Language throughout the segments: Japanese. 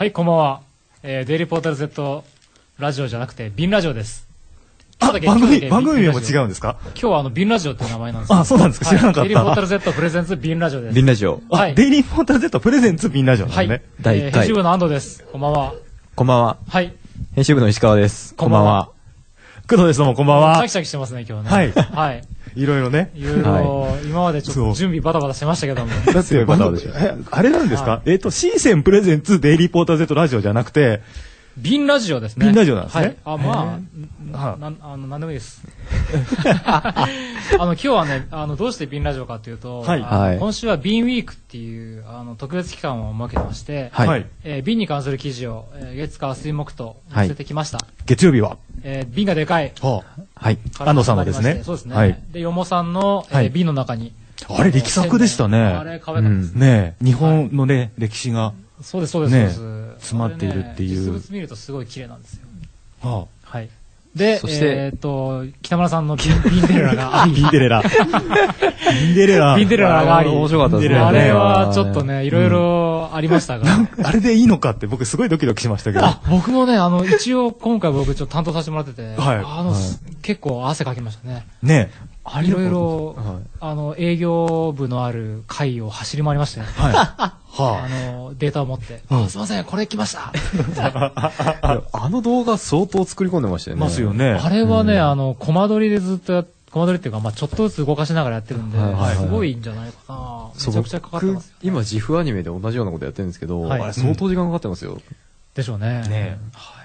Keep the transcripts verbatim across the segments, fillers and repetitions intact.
はい、こんばんは。えー、デイリーポータル Z ラジオじゃなくて、ビンラジオです。 あ、番組、番組名も違うんですか？ 今日はあの、ビンラジオっていう名前なんですあ、そうなんですか、知らなかった。 デイリーポータル Z プレゼンツビンラジオです。 ビンラジオ。 あ、デイリーポータル Z プレゼンツビンラジオですね。はい。 だいいっかい。 編集部の安藤です。こんばんは。 こんばんは。 はい。 編集部の石川です。 こんばんは。 工藤です。どうもこんばんは。 シャキシャキしてますね、今日はね。はい。はい。 いろいろね。 いろいろ、今までちょっと準備バタバタしてましたけども。 だって、バタバタえ、あれなんですか？えっと、シーセンプレゼンツデイリーポータル Z ラジオじゃなくて、 ビンラジオですね。 ビンラジオなんですね。 はい。あ、まあ、な、あの、なんでもいいです。あの、今日はね、あの、どうしてビンラジオかというと、はい。今週はビンウィークっていう、あの、特別期間を設けてまして、はい。えー、ビンに関する記事を、えー、月火水木と載せてきました。 月曜日はえー、ビンがでかい。 はあ。はい。安藤さんのですね。 そうですね。はい。で、よもさんの、えー、ビンの中に。 あれ、力作でしたね。 あれ、可愛かったですね。日本のね、歴史が。 そうです、そうです、そうです。詰まっているっていう。 実物見るとすごい綺麗なんですよ。 はあ。はい。で、えっと、北村さんのビンデレラが。 ビンデレラ。ビンデレラ。 ビンデレラがあり。 面白かったですね。 あれはちょっとね、いろいろありましたが。 あれでいいのかって僕すごいドキドキしましたけど。 あ、僕もね、あの、一応今回僕ちょっと担当させてもらってて、はい。あの、結構汗かきましたね。 ねいろいろ、あの、営業部のある会を走り回りましたよ。はい。はあの、データを持って。あ、すいません、これ来ましたあの動画相当作り込んでましたよね。 ますよね。 あれはね、あの、コマ撮りでずっとや、コマ撮りっていうか、まあちょっとずつ動かしながらやってるんで、すごいんじゃないかな。めちゃくちゃかかってます。 今、ジフアニメで同じようなことやってるんですけど、あれ相当時間かかってますよ。 でしょうね。 ねはい。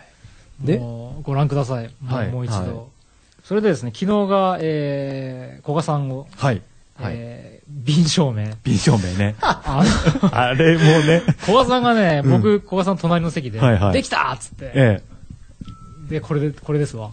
で、ご覧ください。もう一度。それでですね、昨日が、えー、古賀さんを、はい。えー、瓶証明。 瓶証明ね。ああれもね。 古賀さんがね、僕、古賀さん隣の席で、できたっつって。ええ。で、これで、これですわ。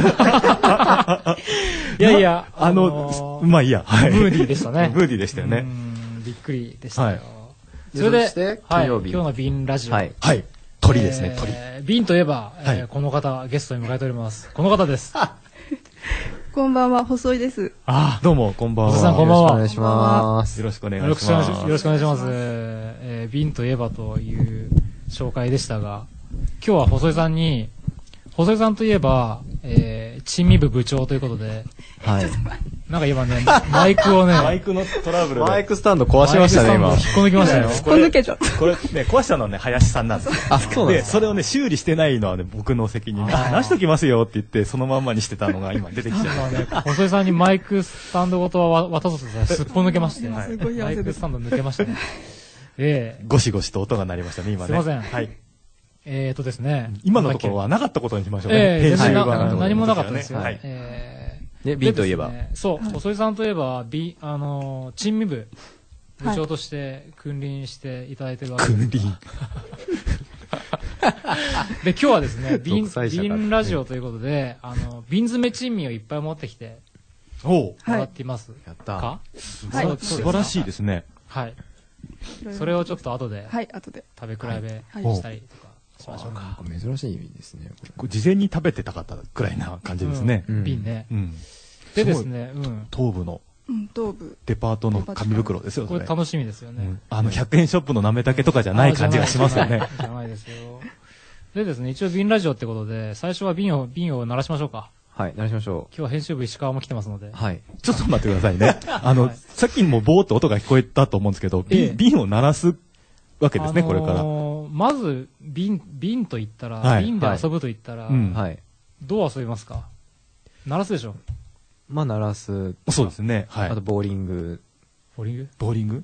いやいや、 あの、まあいいや。 ムーディーでしたね。 ムーディーでしたよね。 びっくりでしたよ。それで、はい、今日の瓶ラジオ。はい。 はい。鳥ですね、鳥。 瓶といえば、この方、ゲストに迎えております。この方です。 こんばんは、細いです。 ああ、どうも、こんばんは。 細井さん、こんばんは。 よろしくお願いします。 よろしくお願いします。 よろしくお願いします。えー、瓶といえばという紹介でしたが、今日は細井さんに、細井さんといえば、えー、珍味部部長ということで、 はい。 なんか今ね、マイクをね、 マイクのトラブルで。 マイクスタンド壊しましたね、今。 引っこ抜きましたよ。 引っこ抜けちゃった。 これね、壊したのはね、林さんなんですよ。 あ、そうなんです。で、それをね、修理してないのはね、僕の責任で、出しときますよって言って、そのまんまにしてたのが今出てきちゃう。 ね、細井さんにマイクスタンドごとは渡そうとしたらすっぽ抜けまして、マイクスタンド抜けましたね。ええ。ゴシゴシと音が鳴りましたね、今ね。 すいません。 はい。 えーとですね。 今のところはなかったことにしましょうね。 えー、何もなかったですよ。はい。 えー、で、瓶といえば。 そう、細井さんといえば、ビ、あの、珍味部、部長として君臨していただいてるわけです。 君臨。 で、今日はですね、瓶、瓶ラジオということで、あの、瓶詰め珍味をいっぱい持ってきて、 おう。 もらっています。 やったか素晴らしいですね。 はい。それをちょっと後で、 はい、後で。 食べ比べしたりとか。しましょうか。 珍しいですね。 事前に食べてたかったくらいな感じですね。 瓶ね。でですね、 東部の。 東部。 デパートの紙袋ですよ。 これ楽しみですよね。 あの、ひゃくえんショップのなめたけとかじゃない感じがしますよね。 じゃないですよ。でですね、一応瓶ラジオってことで、最初は瓶を、瓶を鳴らしましょうか。 はい、鳴らしましょう。 今日は編集部石川も来てますので。 はい。 ちょっと待ってくださいね。あの、さっきもボーっと音が聞こえたと思うんですけど、瓶を鳴らすわけですね、これから。 まず、瓶、瓶と言ったら、瓶で遊ぶと言ったら、どう遊びますか？鳴らすでしょ？ まあ、鳴らす。 そうですね。はい。 あと、ボーリング。 ボーリング？ ボーリング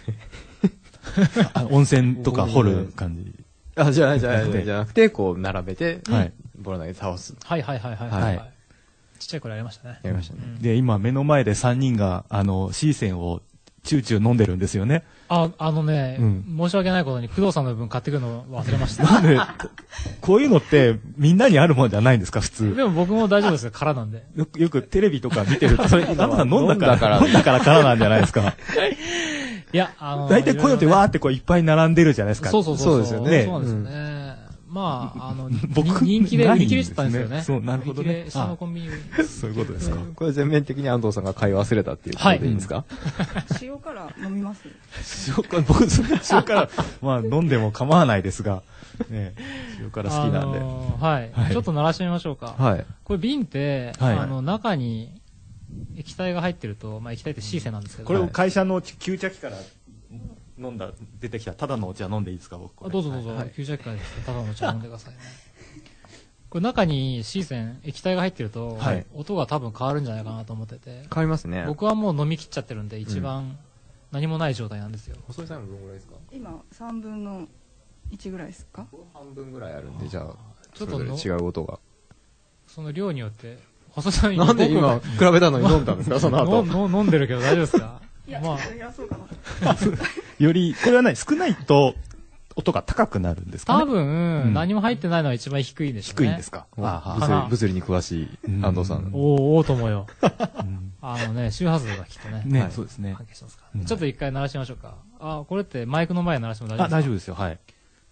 温泉とか掘る感じ。 あ、じゃあ、じゃあ、じゃなくて、こう、並べて、はい。ボール投げて倒す。 はいはいはいはい。ちっちゃい頃やりましたね。 やりましたね。 で、今、目の前でさんにんが、あの、シーセンを、チューチュー飲んでるんですよね。 あ、あのね、うん、申し訳ないことに工藤さんの分買ってくるの忘れました。 なんで、こういうのってみんなにあるもんじゃないんですか、普通。 でも僕も大丈夫ですよ、空なんで。 よく、よくテレビとか見てると、それ、なんだ飲んだから、飲んだから空なんじゃないですか。 いや、あのー、 大体こういうのってわーってこういっぱい並んでるじゃないですか。 そうそうそう。 そうですよね。 そうですよね。 まあ、あの、僕人気で売り切れてたんですよね。 そう、なるほどね。 下のコンビニそういうことですか。 これ全面的に安藤さんが買い忘れたっていうことでいいんですか？ 塩辛飲みます？ 塩辛、僕、塩辛、まあ飲んでも構わないですが、ね、塩辛好きなんで。 はい。ちょっと鳴らしてみましょうか。 はい。 これ瓶って、あの、中に液体が入ってると、まあ液体って C 線なんですけど。 これを会社の給茶機から飲んだ、出てきたただのお茶飲んでいいですか、僕。 どうぞどうぞ、給茶機からただのお茶飲んでくださいね。これ中に C 線、液体が入ってると、音が多分変わるんじゃないかなと思ってて。 変わりますね。 僕はもう飲み切っちゃってるんで、一番何もない状態なんですよ。 細井さんのどのぐらいですか？ 今、さんぶんのいちぐらいですか？ 半分ぐらいあるんで、じゃあ、 ちょっと違う音が。 その量によって、細さんなんで今、比べたのに飲んだんですか、その後。 飲んでるけど大丈夫ですか？ いや、まあ、そうかな。 より、これは何少ないと、音が高くなるんですかね？ 多分、何も入ってないのは一番低いでしょうね。 低いんですか？ 物理に詳しい安藤さん。 おおともよ。あのね、周波数がきっとね。 ね、そうですね。 ちょっと一回鳴らしましょうか。あ、これってマイクの前鳴らしても大丈夫ですか？ あ、大丈夫ですよ、はい。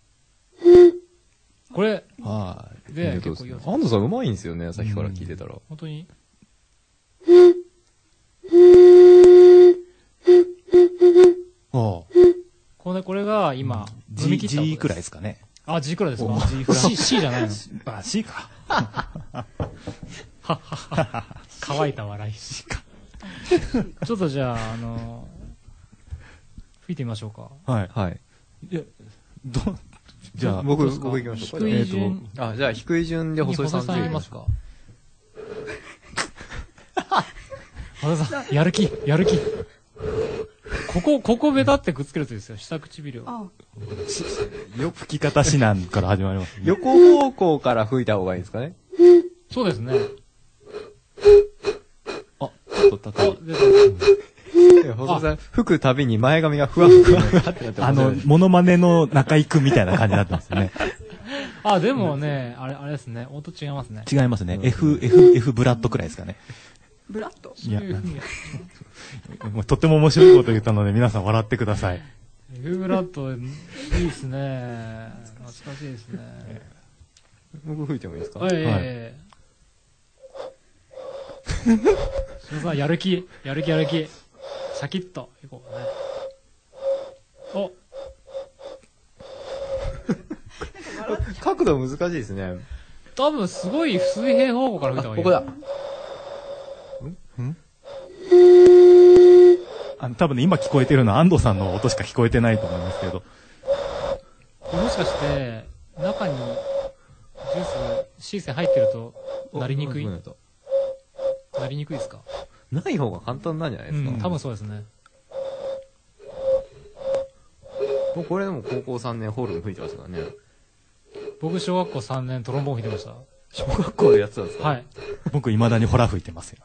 これ、 はい。 で、 安藤さんうまいんですよね、さっきから聞いてたら。 本当におこれ、これが今、 飲み切った G くらいですかね。 あ、G くらいですか？ C、C じゃないの？ あ、C か。 ははは。乾いた笑い。C か。ちょっとじゃあ、あの、吹いてみましょうか。 はい。 はい。 いや、ど、じゃあ、 僕、僕行きましょうか。 低い順。 あ、じゃあ低い順で細井さん細井さん言いますか？細井さん、やる気、やる気。ここ、ここベタってくっつけるとですよ、下唇を。 あよ、吹き方指南から始まります。 横方向から吹いた方がいいですかね？ そうですね。 あ、ちょっと高い。 細井さん、吹くたびに前髪がふわふわふわってなってます。 あの、モノマネの中井くんみたいな感じになってますよね。 あ、でもね、あれ、あれですね、音違いますね。 違いますね。F、F、F ブラッドくらいですかね。 ブラッド？ いや、もうとっても面白いこと言ったので皆さん笑ってください。 F ブラッド、いいですね。懐かしいですね。 僕吹いてもいいですか？ はい。ええ。さん、やる気、やる気やる気。シャキッといこうね。お角度難しいですね。 多分すごい水平方向から吹いた方がいい。 ここだ。 んあの、多分ね、今聞こえてるのは安藤さんの音しか聞こえてないと思いますけど。 もしかして、中にジュース、C 線入ってると、なりにくいなりにくいですか？ ない方が簡単なんじゃないですか？ うん、多分そうですね。 僕これでも高校さんねんホールも吹いてましたからね。 僕小学校さんねんトロンボーン吹いてました。 小学校でやってたんですか？ はい。 僕未だにホラ吹いてますよ。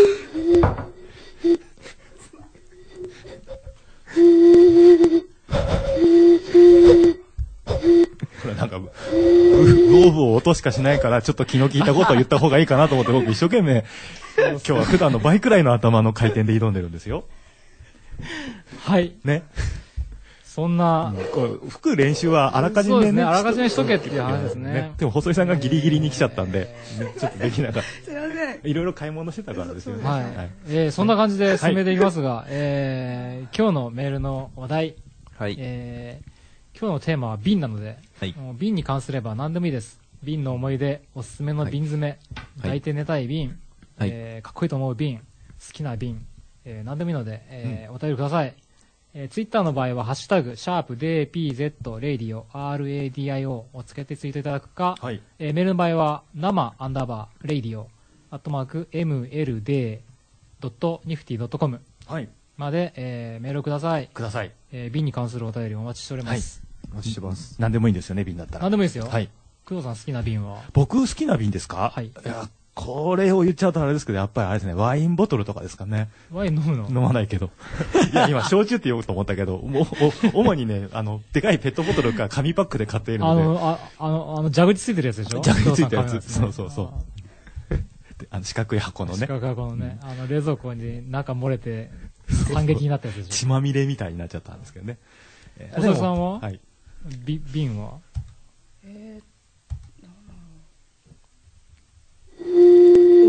これなんか、ウォーブを音しかしないから、ちょっと気の利いたことを言った方がいいかなと思って、僕一生懸命、今日は普段の倍くらいの頭の回転で挑んでるんですよ。 はい。 ね。 そんな、 こう吹く練習はあらかじめね。 そうですね、あらかじめしとけっていう話ですね。 でも細井さんがギリギリに来ちゃったんで、ちょっとできなかった。 すいません。 いろいろ買い物してたからですよね。 はい。えー、そんな感じで進めていきますが、えー、今日のメールの話題。 はい。 えー、今日のテーマは瓶なので、はい、瓶に関すれば何でもいいです。瓶の思い出、おすすめの瓶詰め、はい、抱いて寝たい瓶、はい、えー、かっこいいと思う瓶、好きな瓶、えー、何でもいいので、えーうん、お便りください。えー、ツイッターの場合は、ハッシュタグ、シャープ ディーピーゼット レイディオ アールエーディーアイオー をつけてツイートいただくか、はい、えー、メールの場合は、生アンダーバー、レイディオ、アットマーク、エムエルディードットニフティドットコム まで、えー、メールをください。 ください。 えー、瓶に関するお便りお待ちしております。 はい、お待ちしてます。 何でもいいんですよね、瓶だったら。 何でもいいですよ。 はい。 工藤さん好きな瓶は？ 僕好きな瓶ですか？ はい。 いや、これを言っちゃうとあれですけど、やっぱりあれですね、ワインボトルとかですかね。 ワイン飲むの？ 飲まないけど。いや、今、焼酎って言おうと思ったけど、もう、主にね、あの、でかいペットボトルか紙パックで買っているので。 あの、あ、あの、あの、蛇口ついてるやつでしょ？ 蛇口ついてるやつ。そうそうそう。あの、四角い箱のね。 四角い箱のね、あの、冷蔵庫に中漏れて、反撃になったやつでしょ？ 血まみれみたいになっちゃったんですけどね。 細井さんは？ はい。 瓶は？ えーっ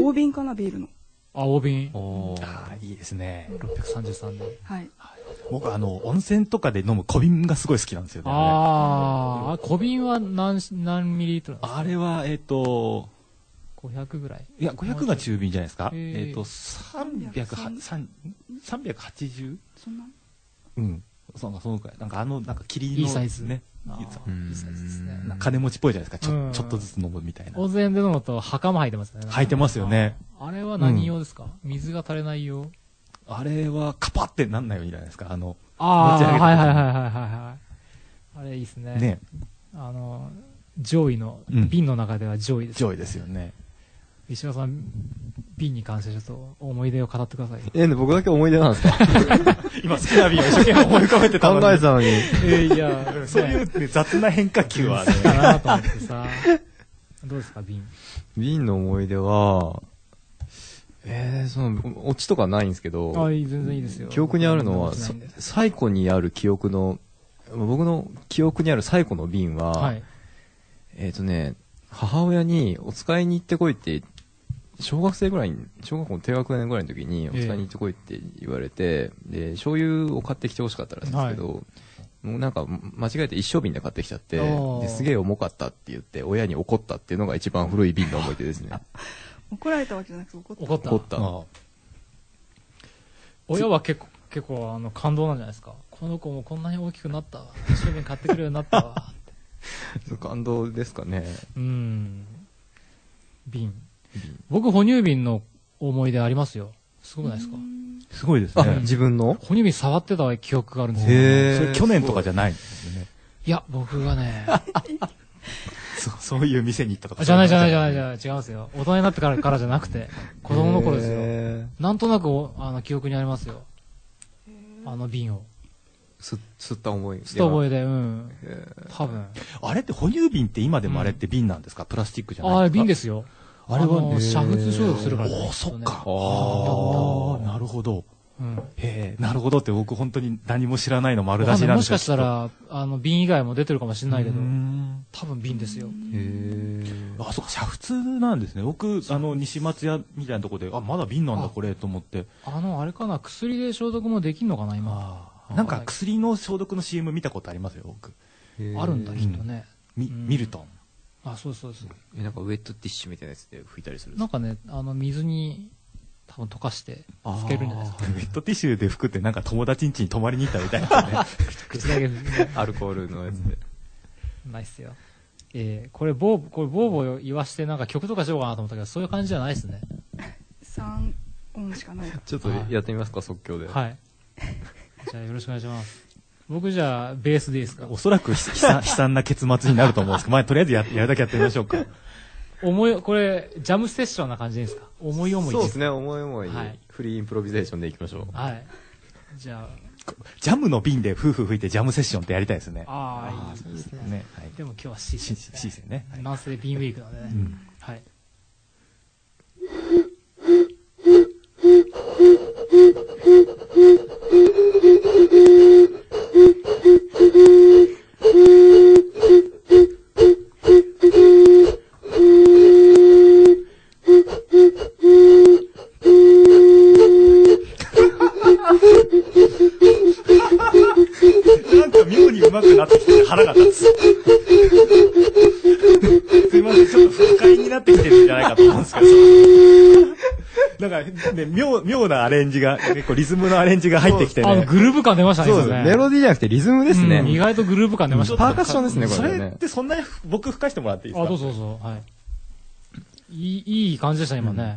大瓶かな、ビールの。 あ、大瓶。 おああ、いいですね。 ろっぴゃくさんじゅうさんで。 はい。 僕、あの、温泉とかで飲む小瓶がすごい好きなんですよね。 ああ、小瓶は何、何ミリリットルなんですか？ あれは、えっと、 ごひゃくぐらい。 いや、ごひゃくが中瓶じゃないですか。 へーえっと、さんびゃくはちじゅう? そんなうん。その、そのくらい。なんかあの、なんか霧の。 いいサイズね。 あーいいサいいサイズですね。 なんか金持ちっぽいじゃないですか。ちょ、 うんちょっとずつ飲むみたいな。 温泉で飲むと袴履いてますよね。 履いてますよね。 あれは何用ですか？水が足りない用？ あれはカパってなんないようにじゃないですか。あの、 ああ、 持ち上げた時にはいはいはいはいはいはい。あれいいですね。 ね。 あの、上位の、 うん瓶の中では上位です。 上位ですよね。 石野さん、瓶に関してちょっと思い出を語ってください。 え、で僕だけ思い出なんですか？ 今好きな瓶を一生懸命思い浮かべてたのに。 考えてたのに。 えー、いや、 そういうね、雑な変化球はね。 かなと思ってさ。どうですか、瓶。 瓶の思い出は、えー、その、オチとかないんですけど、 あ、いい、全然いいですよ。 記憶にあるのは、 そんなことないんで最古にある記憶の、僕の記憶にある最古の瓶は、 はい。 えっ、とね、母親にお使いに行ってこいって、小学生ぐらいに、小学校の低学年ぐらいの時にお使いに行ってこいって言われて、で、醤油を買ってきてほしかったらしいんですけど、もうなんか間違えて一升瓶で買ってきちゃってですげえ重かったって言って親に怒ったっていうのが一番古い瓶の思い出ですね。 怒られたわけじゃなくて怒った。 怒った。 怒った。 あ親は結構、結構、あの、感動なんじゃないですか。この子もこんなに大きくなったわ。一生懸命買ってくるようになったわ。 感動ですかね。 うん。瓶。僕、哺乳瓶の思い出ありますよ。すごくないですか？ すごいですあ、 ね。 自分の哺乳瓶触ってた記憶があるんですよ。 へー。 それ去年とかじゃないんですよね。 いや、僕がね、 そそういう店に行ったとか。 じゃないじゃないじゃないじゃない、違いますよ。大人になってからからじゃなくて、子供の頃ですよ。 へなんとなくお、あの、記憶にありますよ。あの瓶を。 ーす吸った思い。 スト覚えで、うん。多分。 あれって哺乳瓶って今でもあれって瓶なんですか？プラスチックじゃないですか？ ああ、瓶ですよ。 あれはあの、 ね煮沸消毒するからね。 おー、そっか。 あーああ、なるほど。 うん。 へえ、なるほどって僕本当に何も知らないの丸出わかんないもししなんですよ。 かしたら、あの、瓶以外も出てるかもしれないけどうー、ん多分瓶ですよ。 へー。 あ、そうか、煮沸なんですね。僕、あの、西松屋みたいなとこで、あ、まだ瓶なんだ、 あこれ、と思って。 あの、あれかな、薬で消毒もできんのかな、今。 あなんか薬の消毒の シーエム 見たことありますよ、僕。 あるんだ、きっとね。 み、 うんミルトン。 あ、そうそうそう。 え、なんかウェットティッシュみたいなやつで拭いたりするんですか？ なんかね、あの、水に、多分溶かして、つけるんじゃないですか。 ウェットティッシュで拭くってなんか友達ん家に泊まりに行ったみたいなね。 口だけ拭く。 アルコールのやつで。 ないっすよ。えー、これ、ボー、これ、ボーボー言わしてなんか曲とかしようかなと思ったけど、そういう感じじゃないですね。 さん音しかない。 ちょっとやってみますか、即興で。 はい。じゃあよろしくお願いします。僕じゃあ、ベースでいいですか？ おそらく悲惨悲惨な結末になると思うんですけど、まあ、とりあえずややるだけやってみましょうか。 思い、これ、ジャムセッションな感じでいいですか？思い思いそうですね、思い思いにはいフリーインプロビゼーションでいきましょう。 はい。じゃジャムの瓶で夫婦吹いてジャムセッションってやりたいですね。 あ、ああ、いいですね。 ね。はい。 でも今日は C し、 ですね。 C ですよね。はい南西ビンウィークなんでね。 うん。 はい。 なんか妙に上手くなってきて腹が立つ。すいません、ちょっと不快になってきてるんじゃないかと思うんですけど。なんかね、妙、妙なアレンジが、結構リズムのアレンジが入ってきてあの、 ね。 グルーヴ感出ましたね。 そうですね。メロディーじゃなくてリズムですね。 うん意外とグルーヴ感出ました。 パーカッションですね、こそれれねっ。てそんなに僕吹かしてもらっていいですあ、 か？ どうぞどうぞ。はい。いい、いい感じでしたね、今ね。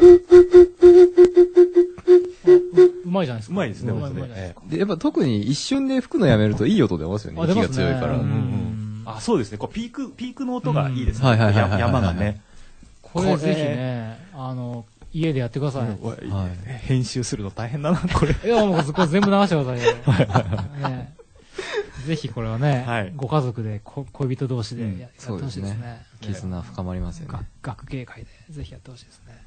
うまいじゃないですか。 うまいですね、 うまい僕ねうまいじゃないですか。 で、やっぱ特に一瞬で吹くのやめるといい音出ますよね。 あ出息ますねが強いから。 ううんんあ、そうですね。こうピーク、ピークの音がいいですね。 うんはいはいはいはいはいや山がね。 これぜひね、あの、家でやってください。 はい編集するの大変だな、これ。 いや、もうこれ全部流してくださいよ。ね、ぜひこれはね、 はいご家族でこ恋人同士でや,、 うんやってほしいですね。 絆深まりますよがね。 学芸会でぜひやってほしいですね。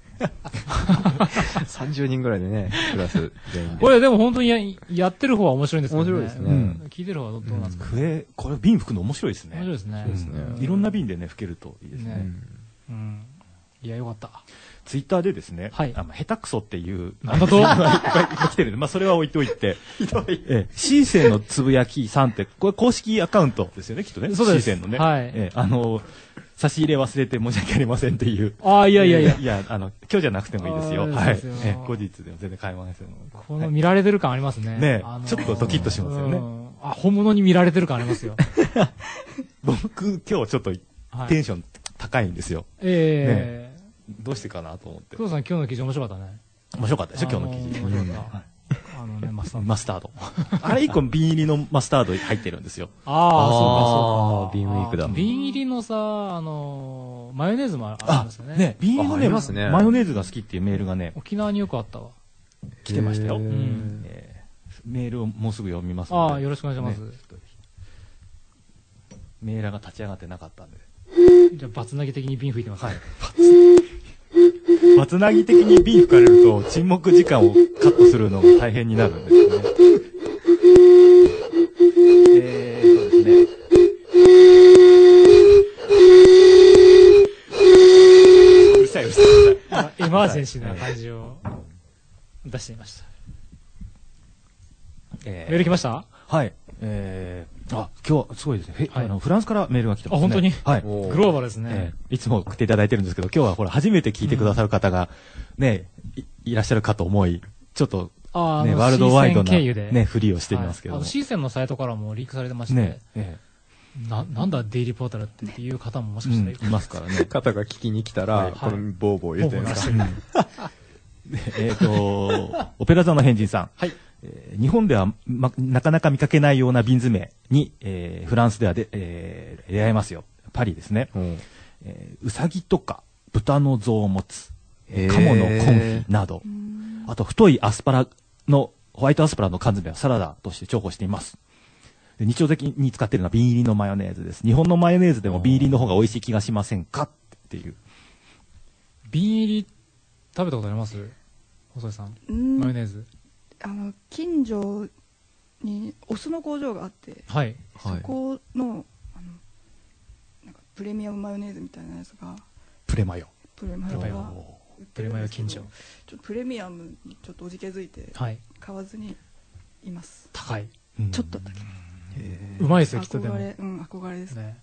さんじゅうにんぐらいでね、クラス全員で。 これでも本当にややってる方は面白いんですけどね。 面白いですねうん聞いてる方はどうなんですか、 笛、これ瓶吹くの面白いですね。 面白いですね。 そうですねうんいろんな瓶でね、吹けるといいですね。 ねうん。 いや、よかった。 ツイッターでですね、 はい、 あの下手くそっていう、 なんだといっぱい来てるんで、まあそれは置いといて、ひどい。え、シーセンのつぶやきさんって、これ公式アカウントですよね、きっとね。 そうです。 シーセンのね。 はい。 え、あの、差し入れ忘れて申し訳ありませんっていう。 ああ、いやいやいや。 いや、あの、今日じゃなくてもいいですよ。はい。え、後日でも全然買えますよ。 この見られてる感ありますね。 ね、ちょっとドキッとしますよね。 あ、本物に見られてる感ありますよ。 僕、今日ちょっとテンション高いんですよ。 ええ。 どうしてかなと思って。 工藤さん、今日の記事面白かったね。 面白かったでしょ、今日の記事。 面白かった。あのね、マスタード。 マスタード。あれ一個瓶入りのマスタード入ってるんですよ。 ああ、そうか、そうか。 瓶ウィークだ。 瓶入りのさ、あの、マヨネーズもありますよね。 ね、瓶入りのね、マヨネーズが好きっていうメールがね、 沖縄によくあったわ。 来てましたよ。メールをもうすぐ読みますので。ああ、よろしくお願いします。 メールが立ち上がってなかったんで。 じゃあ、バツナギ的に瓶吹いてます。はい。 バツナギ的に瓶吹かれると沈黙時間をカットするのが大変になるんですよね。えー、そうですね。うるさいうるさいうるさい。 エマージェンシーな感じを出してみました。えー、メール来ました？ はい。えー、あ、今日はすごいですね。はい、あのフランスからメールが来てますね。 あ、本当に？ はい。 グローバルですね、 えー。いつも送っていただいてるんですけど、今日はほら初めて聞いてくださる方がね、うん、い, いらっしゃるかと思い、ちょっとねワールドワイドなねふりをしてみますけども。 はい、あのシーセンのサイトからもリークされてまして、ねえー、ななんだデイリーポータルってっていう方ももしかしたらいますからね。 方が聞きに来たら、はい、このボーボー言ってるんですか。 えっとオペラ座の変人さん。 はい。 えー、日本では、ま、なかなか見かけないような瓶詰めに、えー、フランスではで、えー、出会えますよ。パリですね。うんえー、うさぎとか豚の臓物、鴨のコンフィなど、あと太いアスパラのホワイトアスパラの缶詰はサラダとして重宝しています。で日常的に使っているのは瓶入りのマヨネーズです。日本のマヨネーズでも瓶入りの方が美味しい気がしませんかっていう。 瓶入り食べたことあります？細井さん。マヨネーズ。 あの近所にお酢の工場があって、 はい、 そこの、あのなんかプレミアムマヨネーズみたいなやつがプレマヨプレマヨがプレマヨ近所ちょっとプレミアムにちょっとおじけづいて買わずにいます。 高い。 ちょっと高い。 うまいですよきっとでも。 憧れ、うん、憧れですね。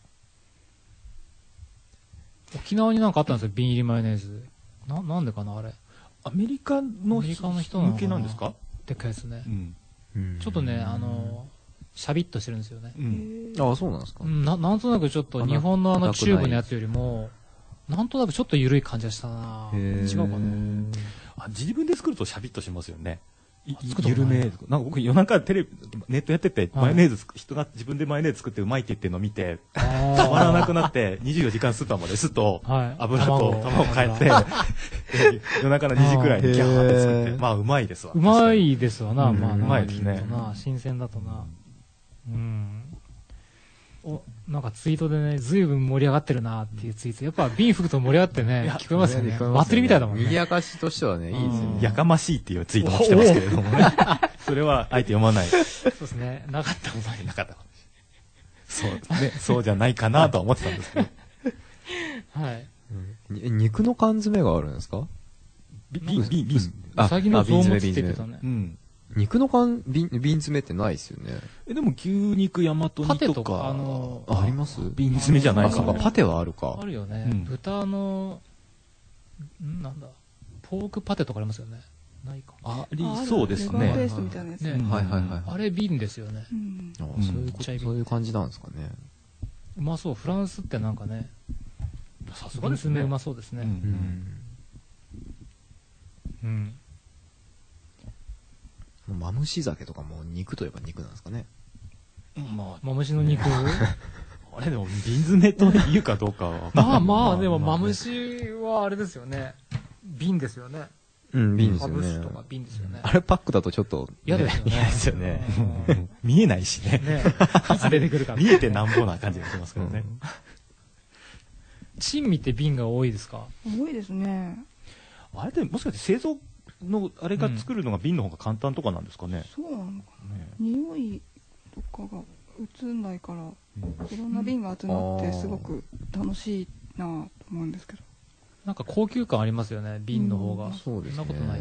沖縄になんかあったんですよ瓶入りマヨネーズ。ななんでかなあれ。 アメリカの人向けなんですか？ でっかいですね、 うん、 ちょっとねあのシャビッとしてるんですよね、 うん、ああそうなんですか、 うん、な, なんとなくちょっと日本のあのチューブのやつよりもなんとなくちょっと緩い感じがしたな。違うかなあ。自分で作るとシャビッとしますよね。緩めなんか僕夜中テレビネットやってて、はい、マヨネーズ人が自分でマヨネーズ作ってうまいって言ってるのを見てたまらなくなってにじゅうよじかんスーパーまですっと油と卵を変えて夜中のにじくらいにギャーって作ってまあうまいですわ。 うまいですわな、うん、まあうまいですね。 新鮮だとな。うんおなんかツイートでね、ずいぶん盛り上がってるなっていうツイート。やっぱ瓶吹くと盛り上がってね、聞こえますよね。祭りみたいだもんね。 賑やかしとしてはね、いいですよね。 やかましいっていうツイートも来てますけれどもね。それはあえて読まない。 そうですね。なかったことない。なかったことそうね、そうじゃないかなとは思ってたんですけど。 はい。 肉の缶詰があるんですか？ 瓶、瓶、瓶。 うさぎの臓物って言ってたね。 うん。肉の缶、瓶、瓶詰めってないですよね。 え、でも牛肉、大和煮とか。 パテとか、あのー、あ、あります？ 瓶詰めじゃないかな。パテはあるか。 あるよね。うん、豚の、んなんだ、ポークパテとかありますよね。ないか。 ありそうですね。 ペーストみたいなやつ。ね。 はいはいはい。 あれ瓶ですよね。 うん。 ああ、そういう、そういう感じなんですかね。 うまそう。フランスってなんかね、 さすがですね。 うまそうですね。うん。うん。 マムシ酒とかも肉といえば肉なんですかね。 まあ、マムシの肉あれでも瓶詰めと言うかどうかは。 まあまあ、でもマムシはあれですよね。瓶ですよね。 うん、瓶ですよね。 マムシとか瓶ですよね。 あれパックだとちょっと嫌ですよね。 嫌ですよね。見えないしね。 いつ出てくるか。 見えてなんぼな感じがしますけどね。 珍味って瓶が多いですか？ 多いですね。 あれでもしかして製造のあれが作るのが瓶の方が簡単とかなんですかね。 そうなのかな。匂いとかが移んないから、いろんな瓶が集まってすごく楽しいなと思うんですけど。 なんか高級感ありますよね、瓶の方が。 そうですね。 そんなことない。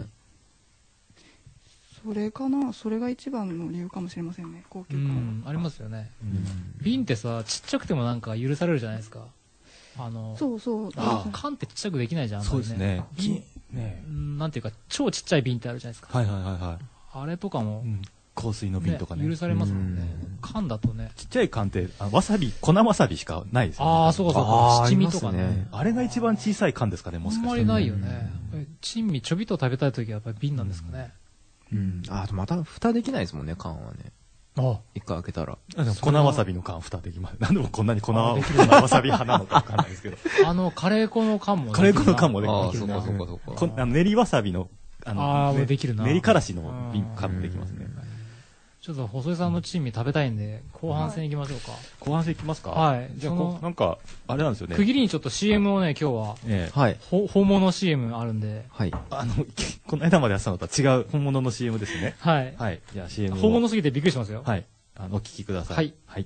それかな、それが一番の理由かもしれませんね、高級感。うん、 ありますよね。瓶ってさ、ちっちゃくてもなんか許されるじゃないですか。あの、 そうそう。 缶ってちっちゃくできないじゃん、 そうですね。 ね、なんていうか、超ちっちゃい瓶ってあるじゃないですか。 はいはいはいはい。 あれとかも、 香水の瓶とかね。 許されますもんね。缶だとね。 ちっちゃい缶って、わさび、粉わさびしかないですよね。 ああ、そうかそうか。七味とかね。 あれが一番小さい缶ですかね、もしかして。 あんまりないよね。珍味ちょびっと食べたいときはやっぱり瓶なんですかね。 うん。ああ、また蓋できないですもんね、缶はね。ああ。一回開けたら。 でも粉わさびの缶蓋できます。なんでもこんなに粉わさび派なのかわかんないですけど。 あの、カレー粉の缶もカレー粉の缶もできる。 ああ、そうかそうかそうか。 練りわさびの、 あの、あできるな。 練りからしの瓶缶もできますね。 ちょっと細井さんの珍味食べたいんで、後半戦行きましょうか。 後半戦行きますか？ はい。 じゃあ、なんか、あれなんですよね。 区切りにちょっと シーエム をね、今日は、ええ、はい。本物 シーエム あるんで。 はい。あの、この間までやってたのとは違う本物の シーエム ですね。 はい。 はい。じゃあ シーエム本物すぎてびっくりしますよ。 はい。あの、お聞きください。 はい。 はい。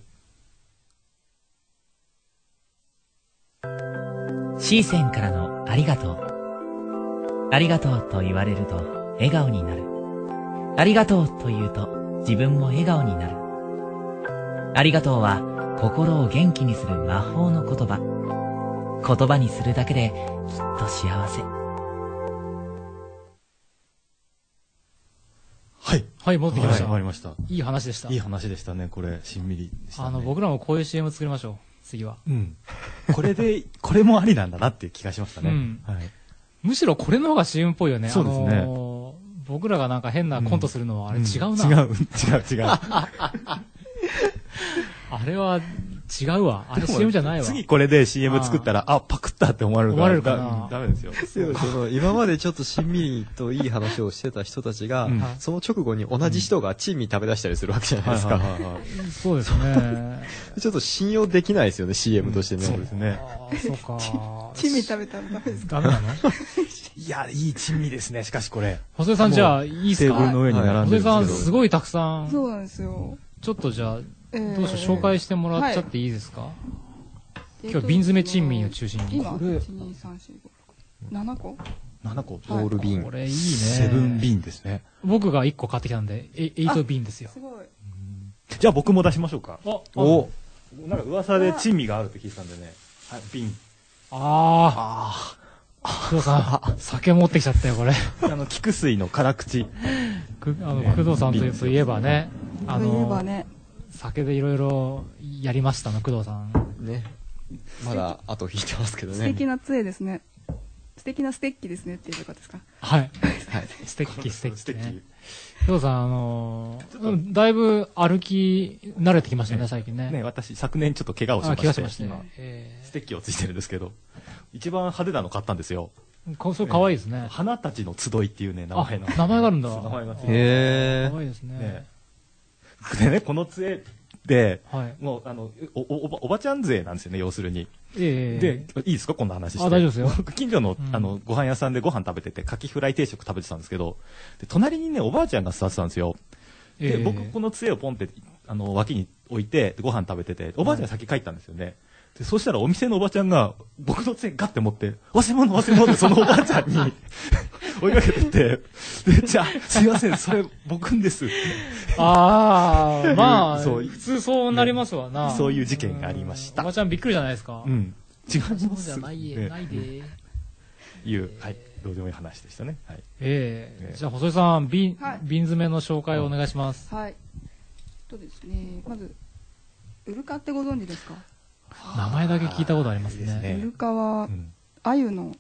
シーセンからのありがとう。ありがとうと言われると笑顔になる。ありがとうと言うと自分も笑顔になる。ありがとうは心を元気にする魔法の言葉。言葉にするだけできっと幸せ。 はい。 はい、戻ってきました。 終わりました。 いい話でした。 いい話でしたね、これ、しんみりした。 あの、僕らもこういう シーエム 作りましょう、次は。 うん。これで、これもありなんだなっていう気がしましたね。うん。はい。 むしろこれの方が シーエム っぽいよね。 そうですね。あのー、僕らがなんか変なコントするのは、あれ違うな。 違う、違う、違う。 あれは違うわ。あれ シーエム じゃないわ。 次これで シーエム 作ったら、あ、パクったって思われるから。 思われるかな。 ダメですよ。 その今までちょっとしんみりといい話をしてた人たちが、うん、その直後に同じ人が珍味食べ出したりするわけじゃないですか。 そうですね。 ちょっと信用できないですよね、シーエム としてね。 そうですね。 ああ、そうか。 珍味食べたらダメですか？ ダメなの？ いや、いい珍味ですね、しかしこれ。 細井さんじゃあ、いいですか？ テーブルの上に並んでるんですけど。 細井さんすごいたくさん。 そうなんですよ。 ちょっとじゃあ、どうしよう、紹介してもらっちゃっていいですか？今日瓶詰め珍味を中心に。 今、いち、に、さん、よん、ご、ななこ ? なな 個。 オール瓶。 これいいね。 セブン瓶ですね。 僕がいっこ買ってきたんで、エイト瓶ですよ。 すごい。 じゃあ僕も出しましょうか。 おおなんか噂で珍味があるって聞いてたんでね。はい、瓶。 ああ。工藤さん、酒持ってきちゃったよ、これ。 あの、菊水の辛口。 くあの、工藤さんといえばね、あの、 といえばね、 酒でいろいろやりましたの、工藤さん。 ね。まだ後引いてますけどね。 素敵な杖ですね。素敵なステッキですねっていうかですか？ はい。はい。ステッキ、ステッキね。工藤さん、あのー、だいぶ歩き慣れてきましたね、最近ね。 ね、私、昨年ちょっと怪我をしまして。 怪我しましたね。 ステッキをついてるんですけど、一番派手なの買ったんですよ。 それ可愛いですね。 花たちの集いっていうね、名前の。 名前があるんだ。 名前がついてる。へー。可愛いですね。 でね、この杖で、 はい、 もう、あの、お、お、おばちゃん杖なんですよね、要するに。 ええで、いいですかこんな話して。 あ、大丈夫ですよ。 近所の、あの、ご飯屋さんでご飯食べてて、カキフライ定食食べてたんですけど、で、隣にね、おばあちゃんが座ってたんですよ。で、僕、この杖をポンって、あの、脇に置いて、ご飯食べてて、おばあちゃん先帰ったんですよね。で、そしたらお店のおばちゃんが、僕の杖ガッて持って、忘れ物忘れ物ってそのおばあちゃんに追いかけてって、で、じゃあ、すいません、それ僕んです。 ああ、まあ、そう普通そうなりますわな。 そういう事件がありました。 おばちゃんびっくりじゃないですか。 うん。違います。 そうじゃないえ、ないで。 いう、はい、どうでもいい話でしたね。はい。 ええ。じゃあ、細井さん、瓶、瓶詰めの紹介をお願いします。 はい。とですね、まず、ウルカってご存知ですか？ 名前だけ聞いたことありますね。 ウルカは、鮎の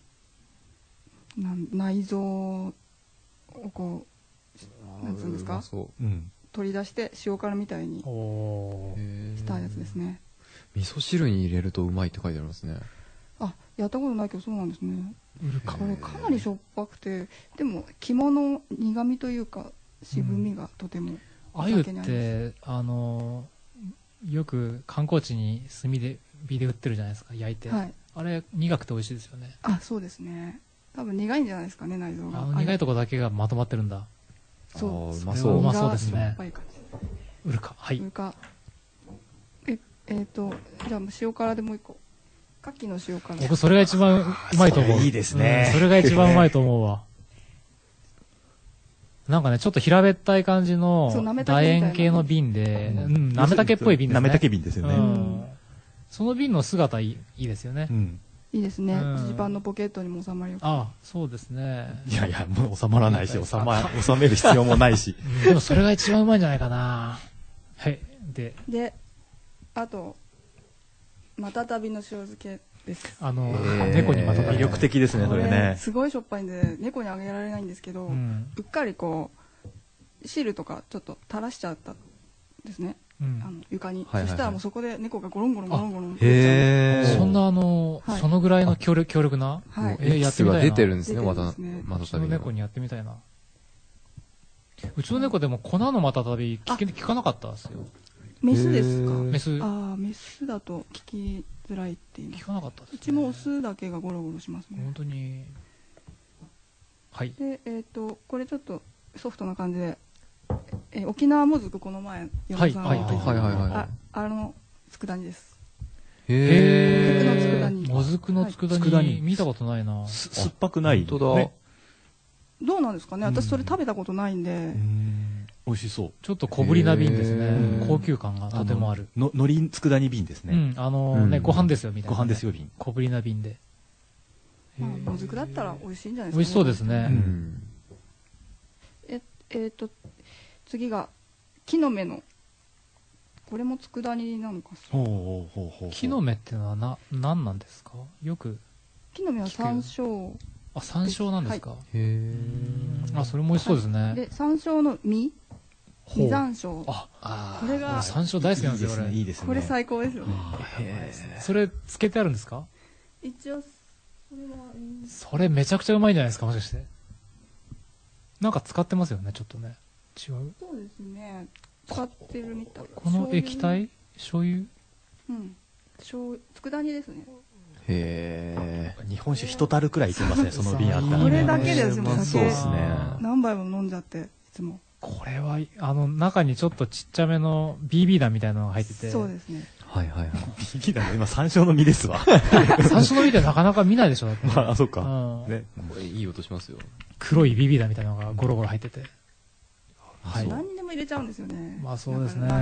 内臓をこう、なんつうんですか、取り出して塩辛みたいにしたやつですね。 味噌汁に入れるとうまいって書いてありますね。 あ、やったことないけどそうなんですね。これかなりしょっぱくて、でも肝の苦味というか渋みがとても鮎ってあのよく観光地に炭で火で売ってるじゃないですか、焼いて、はい、あれ苦くて美味しいですよね。 あ、そうですね。多分苦いんじゃないですかね、内臓が。 あの苦いとこだけがまとまってるんだ。 そう、 うまそう、うまそうですね。ウルカ、はい。 ウルカ。え、えっと、じゃあ塩辛でもう一個。 牡蠣の塩辛。 僕それが一番うまいと思う。 いいですね、 うん。それが一番うまいと思うわ。なんかね、ちょっと平べったい感じの楕円形の瓶で、うん、なめたけっぽい瓶ですね。 なめたけ瓶ですよね。うん、 その瓶の姿いい、いいですよね。うん、 いいですね。ジーパンのポケットにも収まりよく。 ああ、そうですね。 いやいや、もう収まらないし、収ま、収める必要もないし。 でもそれが一番うまいんじゃないかな。はい。で。 で、あと、またたびの塩漬けです。 あの、猫にまたたび。 魅力的ですね、それね。 すごいしょっぱいんで、猫にあげられないんですけど、うん、うっかりこう、汁とかちょっと垂らしちゃったんですね。うん、あの床に、はいはいはい。そしたらもうそこで猫がゴロンゴロンゴロンゴロン。 へー。そんなあの、はい、そのぐらいの強力、強力な、 はい、えー、やってみたいな。出てるんですね、また、またたび。うちの猫にやってみたいな。うちの猫でも粉のまたたび聞聞かなかったですよ。 メスですか？ メス。 ああ、メスだと聞きづらいっていう。 聞かなかったですね。 うちもオスだけがゴロゴロしますね。 本当に。はい。 で、えっと、これちょっとソフトな感じで、え、沖縄もずくこの前、山さんが。はいはいはいはい。あ、あの、佃煮です。 へー。もずくの佃煮。見たことないな。 酸っぱくない。 本当だ。 どうなんですかね、私それ食べたことないんで。 美味しそう。 ちょっと小ぶりな瓶ですね。高級感がとてもある。 の、のり佃煮瓶ですね。 うん、あのね、ご飯ですよみたいな。 ご飯ですよ瓶。 小ぶりな瓶で。 もずくだったら美味しいんじゃないですか。 美味しそうですね。 え、えっと、次が、木の芽の、これも佃煮なのかしら。 木の芽っていうのはな、何なんですか？よく。 木の芽は山椒。 あ、山椒なんですか？へー。あ、それも美味しそうですね。 で、山椒の実実山椒。あ、これが。 山椒大好きなんですよ、これ。 いいですね。 これ最高ですよね。 それ、つけてあるんですか？ 一応、それは。 それめちゃくちゃうまいんじゃないですか、もしかして。なんか使ってますよね、ちょっとね。違う？ そうですね。使ってるみたい。 この液体？醤油？ うん。醤油、佃煮ですね。 へえ。日本酒一樽くらいいけますね、その瓶あったら。 これだけですよ、酒。 そうですね。 何杯も飲んじゃって、いつも。 これは、あの、中にちょっとちっちゃめの ビービー 弾みたいなのが入ってて。 そうですね。 はいはいはい。ビービー 弾の今、山椒の実ですわ。 山椒の実ってなかなか見ないでしょ、だって。 まあ、そっか。 ね。これいい音しますよ。 黒い ビービー 弾みたいなのがゴロゴロ入ってて。 はい。何にでも入れちゃうんですよね。 まあそうですね。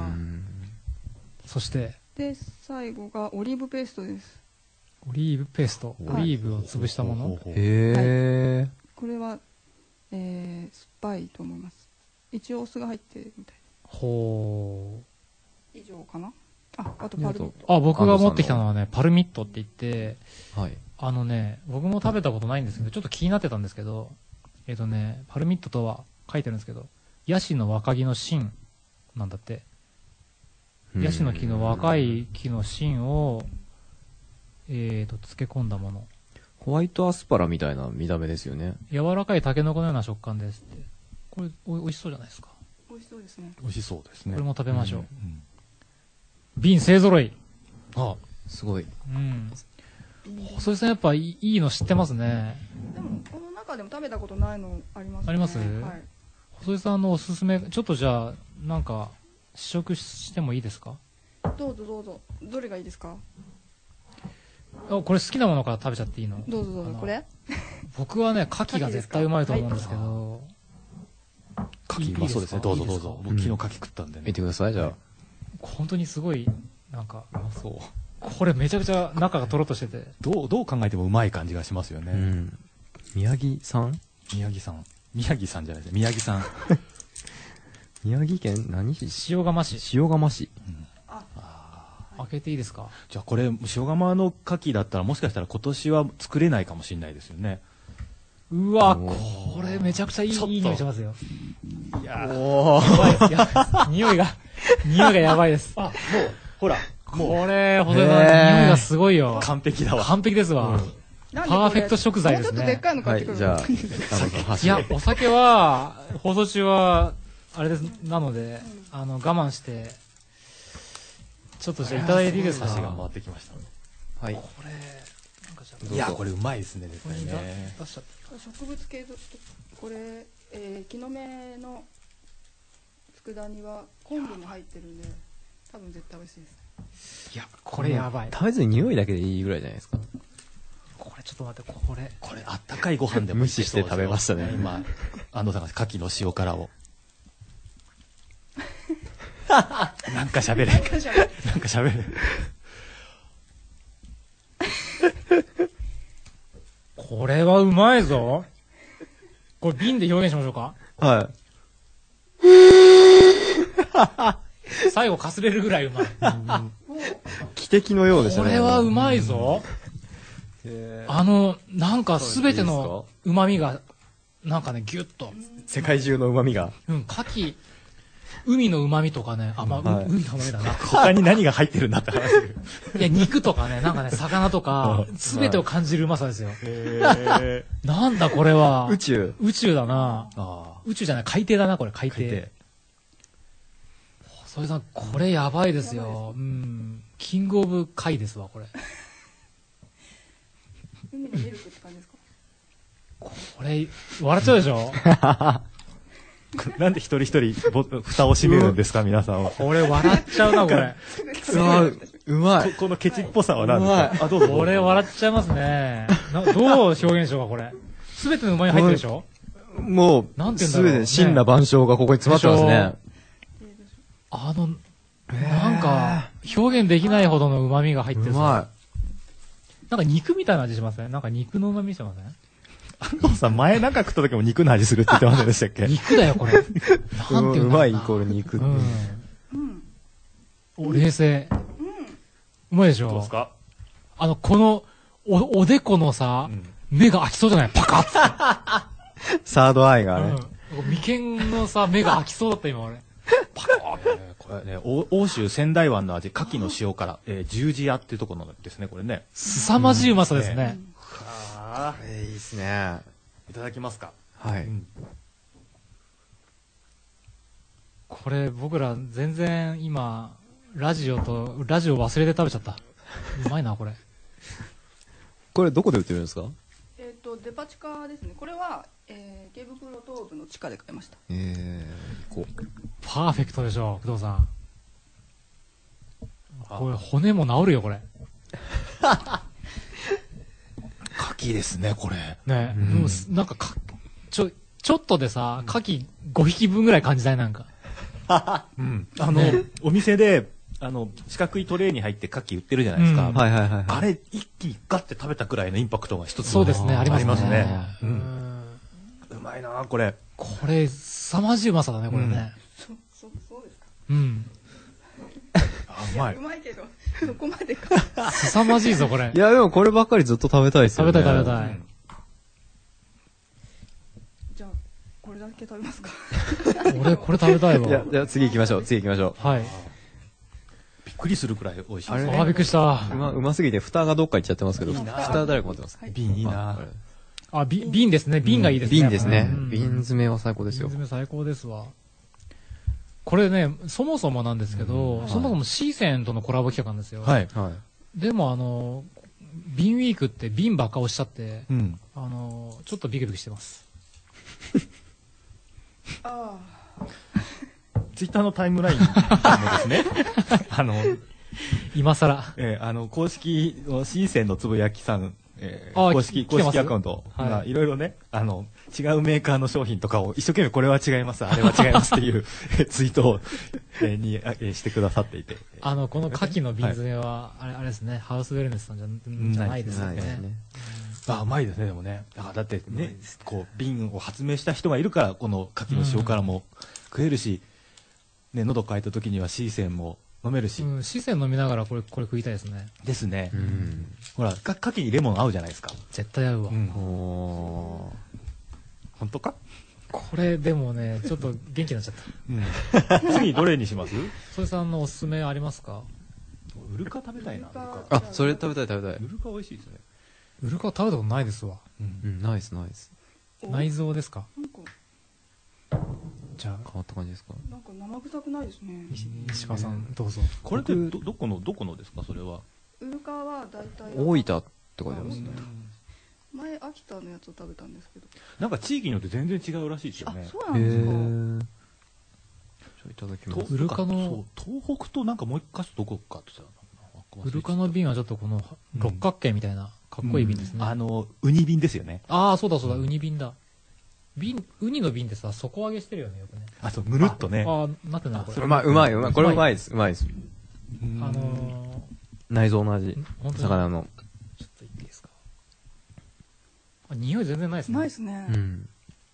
そして。 で、最後がオリーブペーストです。 オリーブペースト。オリーブを潰したもの。 へー。 これは、えー、酸っぱいと思います。一応お酢が入ってるみたい。 ほー。以上かなあ、あとパルミット。あ、僕が持ってきたのはね、パルミットって言って、はい。あのね、僕も食べたことないんですけど、ちょっと気になってたんですけど、えっとね、パルミットとは書いてるんですけど、ヤシの若木の芯なんだって。ヤシの木の若い木の芯を、えーと、漬け込んだもの。 ホワイトアスパラみたいな見た目ですよね。 柔らかいタケノコのような食感ですって。これ、お、おいしそうじゃないですか。 美味しそうですね。 美味しそうですね。 これも食べましょう。うんうん、瓶勢揃い。 あ、すごい。 うん。細井さんやっぱいいの知ってますね。 でも、この中でも食べたことないのありますね。 あります？ はい。 細井さんのおすすめ、ちょっとじゃあ、なんか、試食してもいいですか？ どうぞどうぞ。どれがいいですか？ あ、これ好きなものから食べちゃっていいの？ どうぞどうぞ。これ？ 僕はね、牡蠣が絶対うまいと思うんですけど。 牡蠣うまそうですね。どうぞどうぞ。僕昨日牡蠣食ったんでね。 見てください、じゃあ。 本当にすごい、なんか、そう。これめちゃくちゃ中がとろっとしてて。 どう、どう考えてもうまい感じがしますよね。うん。 宮城さん？ 宮城さん。宮城さんじゃないです宮城さん。 宮城県何市？ 塩釜市。 塩釜市。うん、 あ、開けていいですか？ じゃあこれ、塩釜の牡蠣だったらもしかしたら今年は作れないかもしれないですよね。 うわ、これめちゃくちゃいい、いい匂いしますよ。 いやー。 やばい。匂いが、匂いがやばいです。 あ、もう、ほら。 これ、ほどの匂いがすごいよ。 完璧だわ。 完璧ですわ。パーフェクト食材ですね。 もうちょっとでっかいの買ってくる。 じゃあ、いや、お酒は、放送中は、あれです、なので、あの、我慢して、ちょっとじゃあいただいていいですか？ 箸が回ってきました。 はい。これ、 なんかじゃあ、いや、これうまいですね、絶対ね。 出しちゃった。植物系と、これ、えー、木の芽の佃煮は昆布も入ってるんで、 多分絶対美味しいです。 いや、これやばい。 食べずに匂いだけでいいぐらいじゃないですか。 これちょっと待って、これ。 これあったかいご飯でも無視して食べましたね。 今、安藤さんが牡蠣の塩辛を。なんか喋れ。なんか喋れ。 これはうまいぞ。これ瓶で表現しましょうか。 はい。 最後かすれるぐらいうまい。 汽笛のようでしたね。 これはうまいぞ。あの、なんかすべての旨味が、なんかね、ぎゅっと。 世界中の旨味が。 うん、牡蠣、海の旨味とかね、あ、まあ、はい、海の旨味だな。 他に何が入ってるんだって話。 いや、肉とかね、なんかね、魚とか、すべてを感じるうまさですよ。へなんだこれは。 宇宙。 宇宙だな。あ宇宙じゃない、海底だな、これ、海底。海底。細井さん、これやばいですよ。うん。キングオブ貝ですわ、これ。 海のミルクって感じですか？ これ、笑っちゃうでしょなんで一人一人ぼ蓋を閉めるんですか、皆さんは。 これ笑っちゃうな、これ。 うわ、うまい。 こ, このケチっぽさは何ですか？あ、どうぞ。 これ笑っちゃいますね。などう表現しようか、これ。すべての旨味入ってるでしょ？ もう、 なんて言うんだろう。 すべて真羅万象がここに詰まってますね。 あの、なんか、表現できないほどの旨味が入ってる。うまい。なんか肉みたいな味しません？なんか肉の旨味しません？ 安藤さん、前なんか食った時も肉の味するって言ってませんでしたっけ？ 肉だよ、これ。なんていうの？ うまいイコール肉って。うん。 お、冷静。うまいでしょ？ どうですか？ あの、この、お、おでこのさ、目が開きそうじゃない？パカッて。サードアイがね。 眉間のさ、目が開きそうだった、今、俺。パカッて。 これね、欧州仙台湾の味、牡蠣の塩辛、えー、十字屋っていうところですね、これね。 凄まじいうまさですね。 ああ、いいですね。 いただきますか。 はい。 これ、僕ら全然今、ラジオと、ラジオ忘れて食べちゃった。うまいな、これ。 これどこで売ってるんですか？ えっと、デパ地下ですね。これは、えー、池袋東部の地下で買いました。 えー、行こう。 パーフェクトでしょ、工藤さん。これ、骨も治るよ、これ。 牡蠣ですね、これ。 ね、うん、なんかか、ちょ、ちょっとでさ、牡蠣ごひきぶんぐらい感じたい、なんか。 うん。あの、ね、お店で、あの、四角いトレーに入って牡蠣売ってるじゃないですか。 うん、はいはいはい。 あれ、一気にガッて食べたくらいのインパクトが一つ。 そうですね、ありますね。 ありますね。うん。うまいなこれ。 これ、凄まじいうまさだね、これね。 そ、そ、そうですか。 うん。 あ、うまい。 うまいけど、そこまでか。 凄まじいぞ、これ。 いや、でもこればっかりずっと食べたいですよね。 食べたい食べたい。 じゃあ、これだけ食べますか。 俺、これ食べたいわ。 いや、じゃあ次行きましょう、次行きましょう。はい。 びっくりするくらい美味しいです。 あ、びっくりした。 うま、うますぎて蓋がどっか行っちゃってますけど、蓋誰か持ってます？ 瓶いいなあ、瓶、瓶ですね。瓶がいいですね。 瓶ですね。瓶詰めは最高ですよ。 瓶詰め最高ですわ。これね、そもそもなんですけど、そもそもシーセンとのコラボ企画なんですよ。 はい。 でもあの、瓶ウィークって瓶ばっか押しちゃって、あの、ちょっとビクビクしてます。 ああ。 ツイッターのタイムラインもですね、あの、 今更。 えー、あの、公式のシーセンのつぶやきさん、えー、公式、公式アカウントがいろいろね、あの、違うメーカーの商品とかを一生懸命これは違います、あれは違いますっていうツイートを、えー、に、えー、してくださっていて。 あの、この牡蠣の瓶詰めは、あれ、あれですね、ハウスウェルネスさんじゃ、じゃないですね。 あ、うまいですね、でもね。だからだってね、こう、瓶を発明した人がいるから、この牡蠣の塩辛も食えるし、ね、喉乾いた時にはシーセンも飲めるし。 うん、シーセン飲みながらこれ、これ食いたいですね。 ですね。うん。ほら、か、牡蠣にレモン合うじゃないですか。 絶対合うわ。うん。 おー。本当か？ これ、でもね、ちょっと元気になっちゃった。 うん。次どれにします？ それさんのおすすめありますか？ ウルカ食べたいな。 あ、それ食べたい食べたい。 ウルカ美味しいですね。 ウルカ食べたことないですわ。 うん、ないです、ないです。 内臓ですか？じゃあ変わった感じですか？ なんか生臭くないですね。 石川さん、どうぞ。 これってど、どこの、どこのですか、それは。 ウルカは大体。 大分って書いてますね。 前、秋田のやつを食べたんですけど。 なんか地域によって全然違うらしいですよね。 あ、そうなんですか。 いただきます。 ウルカの、 東北となんかもう一箇所どこかって言ったら、ウルカの瓶はちょっとこの六角形みたいな、かっこいい瓶ですね。 あの、ウニ瓶ですよね。 ああ、そうだそうだ、ウニ瓶だ。瓶、ウニの瓶ってさ、底上げしてるよね、よくね。 あ、そう、ぬるっとね。 ああ、なってないこれ。 うまい、うまい、うまい。これうまいです、うまいです。 あの内臓の味。魚の。 ちょっといいですか。あ、匂い全然ないですね。 ないですね。 うん。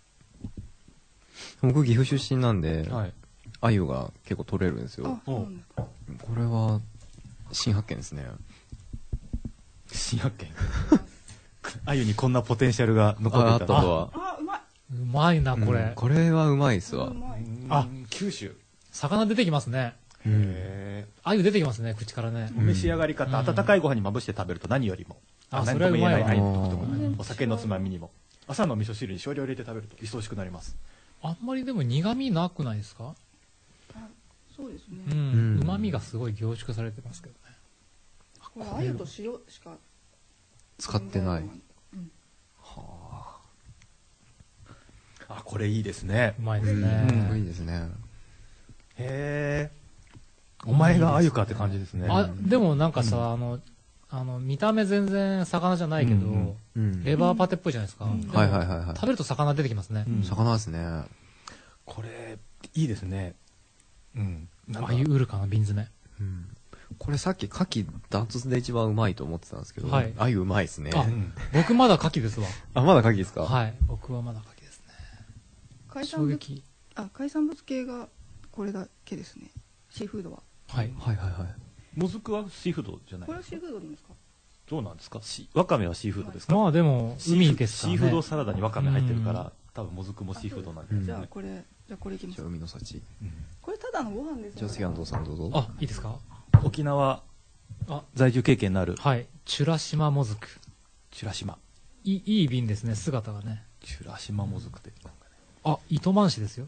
僕、岐阜出身なんで、鮎が結構取れるんですよ。これは、新発見ですね。 新発見。鮎にこんなポテンシャルが残ってたとは。 あ、うまい。 うまいな、これ。 これはうまいっすわ。 あ、九州。 魚出てきますね。 へぇー。鮎出てきますね、口からね。 お召し上がり方、温かいご飯にまぶして食べると何よりも。 あ、それはうまいわ。 お酒のつまみにも。朝の味噌汁に少量入れて食べると一層美味しくなります。 あんまりでも苦味なくないですか？ そうですね。 うん。旨味がすごい凝縮されてますけどね。 これ、鮎と塩しか使ってない。 はあ。あ、これいいですね。 うまいですね。 いいですね。 へえ。お前が鮎かって感じですね。 あ、でもなんかさ、あの、あの、見た目全然魚じゃないけど、レバーパテっぽいじゃないですか。 はいはいはいはい。 食べると魚出てきますね。 魚ですね。 これ、いいですね。うん。 ああいうウルカの瓶詰め。 これさっき牡蠣ダントツで一番うまいと思ってたんですけど、鮎うまいですね。 僕まだ牡蠣ですわ。 あ、まだ牡蠣ですか？ はい。僕はまだ牡蠣ですね。 海産物、あ、海産物系がこれだけですね。シーフードは。 はい。 はいはいはい。 もずくはシーフードじゃないこれはシーフードなんですか？ どうなんですか？わかめはシーフードですか？ まあでも、海ですからね。 シーフードサラダにわかめ入ってるから、多分もずくもシーフードなんですね。 じゃあこれ、じゃあこれいきます。 じゃあ海の幸。 これただのご飯ですよね。 じゃあ次安藤さんどうぞ。 あ、いいですか？ 沖縄在住経験のある。 はい。チュラシマもずく。 チュラシマ。 いい、いい瓶ですね、姿がね。 チュラシマもずくって。 あ、糸満市ですよ。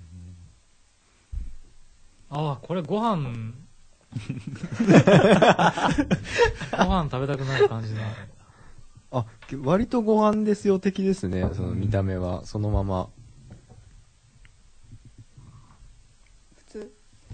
ああ、これご飯、ご飯食べたくなる感じだ。 あ、割とご飯ですよ的ですね、その見た目は、そのまま。 普通。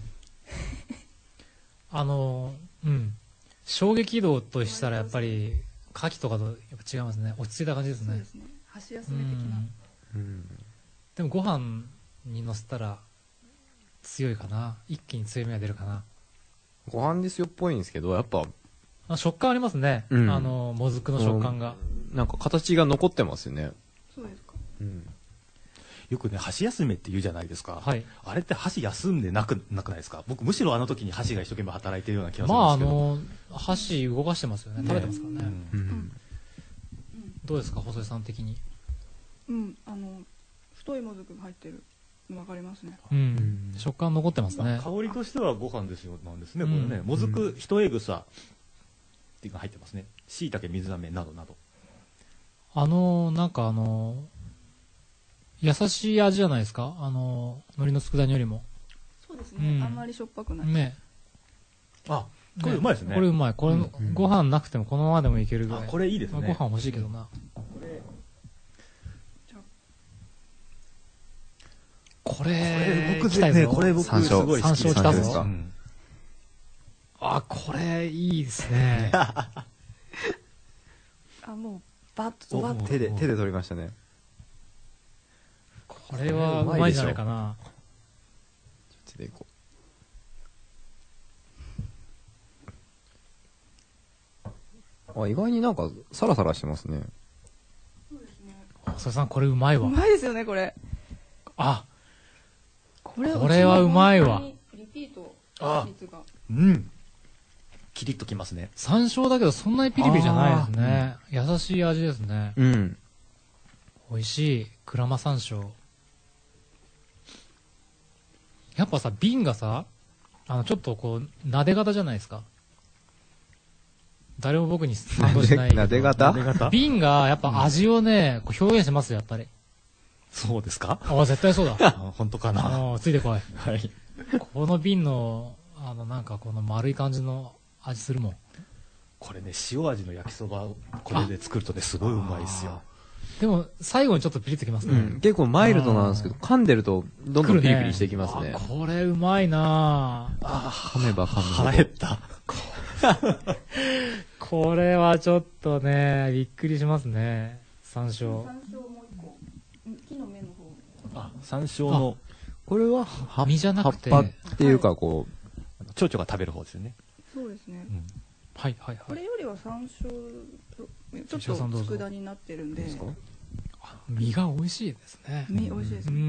あの、うん。衝撃度としたらやっぱり、牡蠣とかとやっぱ違いますね。落ち着いた感じですね。 そうですね。箸休め的な。 うん。でもご飯に乗せたら強いかな。一気に強みが出るかな。 ご飯ですよっぽいんですけど、やっぱ。 あ、食感ありますね。うん、あの、もずくの食感が。 なんか形が残ってますよね。 そうですか。 うん。 よくね、箸休めって言うじゃないですか。 はい。 あれって箸休んでなく、なくないですか？僕むしろあの時に箸が一生懸命働いてるような気がするんですけど。まあ、あの、 箸動かしてますよね。食べてますからね。 うん。うん、 どうですか、細井さん的に。 うん、あの、太いもずくが入ってるの分かりますね。 うん。食感残ってますね。まあ、 香りとしてはご飯ですよ、なんですね、これね。もずく、一重草っていうのが入ってますね。椎茸、水飴などなど。 あの、なんかあの、優しい味じゃないですか、あの、海苔の佃煮よりも。 そうですね。うん、あんまりしょっぱくない。 ね。 あ、これうまいですね。 これうまい。これ、うん、ご飯なくてもこのままでもいけるぐらい。 あ、これいいですね。 まあ、ご飯欲しいけどな。 これ、 じゃこれ、 これ僕ね、これ僕すごい好き。 山椒きたぞ。うん、あ、これいいですね。 あ、もう、バッとバッと。 手で、手で取りましたね。 これはうまいんじゃないかな。 手でいこう。あ、意外になんかサラサラしてますね。 そうですね。 細井さん、これうまいわ。 うまいですよね、これ。 あ、 これ、 これはうまいわ。 リピート率が。 うん。キリッときますね。 山椒だけどそんなにピリピリじゃないですね。優しい味ですね。 うん。 美味しい。鞍馬山椒。やっぱさ、瓶がさ、あの、ちょっとこう、撫で型じゃないですか。誰も僕に賛同しない。 撫で型瓶がやっぱ味をね、こう表現しますよ、やっぱり。 そうですか？ あ、絶対そうだ。 本当かな。 ついてこい。 はい。 この瓶の、あの、なんかこの丸い感じの味するもん。 これね、塩味の焼きそばをこれで作るとね、すごいうまいですよ。 でも、最後にちょっとピリッときますね。うん、 結構マイルドなんですけど、噛んでると、どんどんピリピリしていきますね。 ねこれうまいなぁ。 あ、噛めば噛むほど。 腹減った。 これはちょっとね、びっくりしますね。山椒。 山椒もう一個。木の芽の方。 あ、山椒の。 これは葉じゃなくて。 葉っぱっていうか、こう、蝶々が食べる方ですよね。 そうですね。 はいはいはい。 これよりは山椒、ちょっと佃になってるんで。 身が美味しいですね。 身美味しいですね。うん。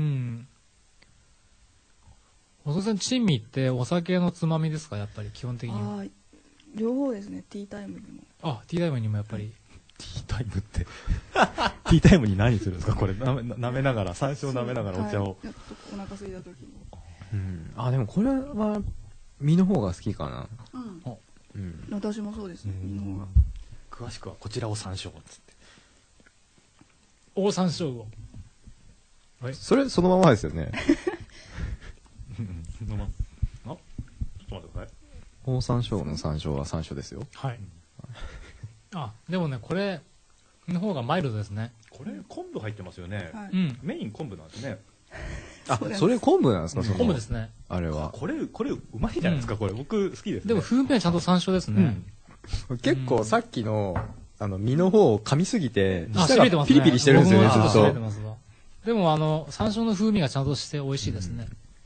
お父さん、珍味ってお酒のつまみですか、やっぱり基本的には。 両方ですね、ティータイムにも。 あ、ティータイムにもやっぱり。 ティータイムって。ティータイムに何するんですかこれ、なめ、舐めながら、山椒舐めながらお茶を。 やっとお腹空いた時に。 うん。あ、でもこれは、身の方が好きかな。 うん。うん、私もそうですね、身の方が。 詳しくはこちらを山椒をつって。 大山椒を。 それ、そのままですよね。 そのまま。あ、ちょっと待ってください。 大山椒の山椒は山椒ですよ。 はい。あ、でもね、これの方がマイルドですね。 これ、昆布入ってますよね。 はい、うん。 メイン昆布なんですね。 あ、それ昆布なんですか、その昆布ですね。 あれは。 これ、これ、うまいじゃないですか、これ。僕、好きですね。 でも、風味はちゃんと山椒ですね。 結構、さっきの、あの、身の方を噛みすぎて、舌がピリピリしてるんですよね、ずっと。 でも、あの、山椒の風味がちゃんとして美味しいですね。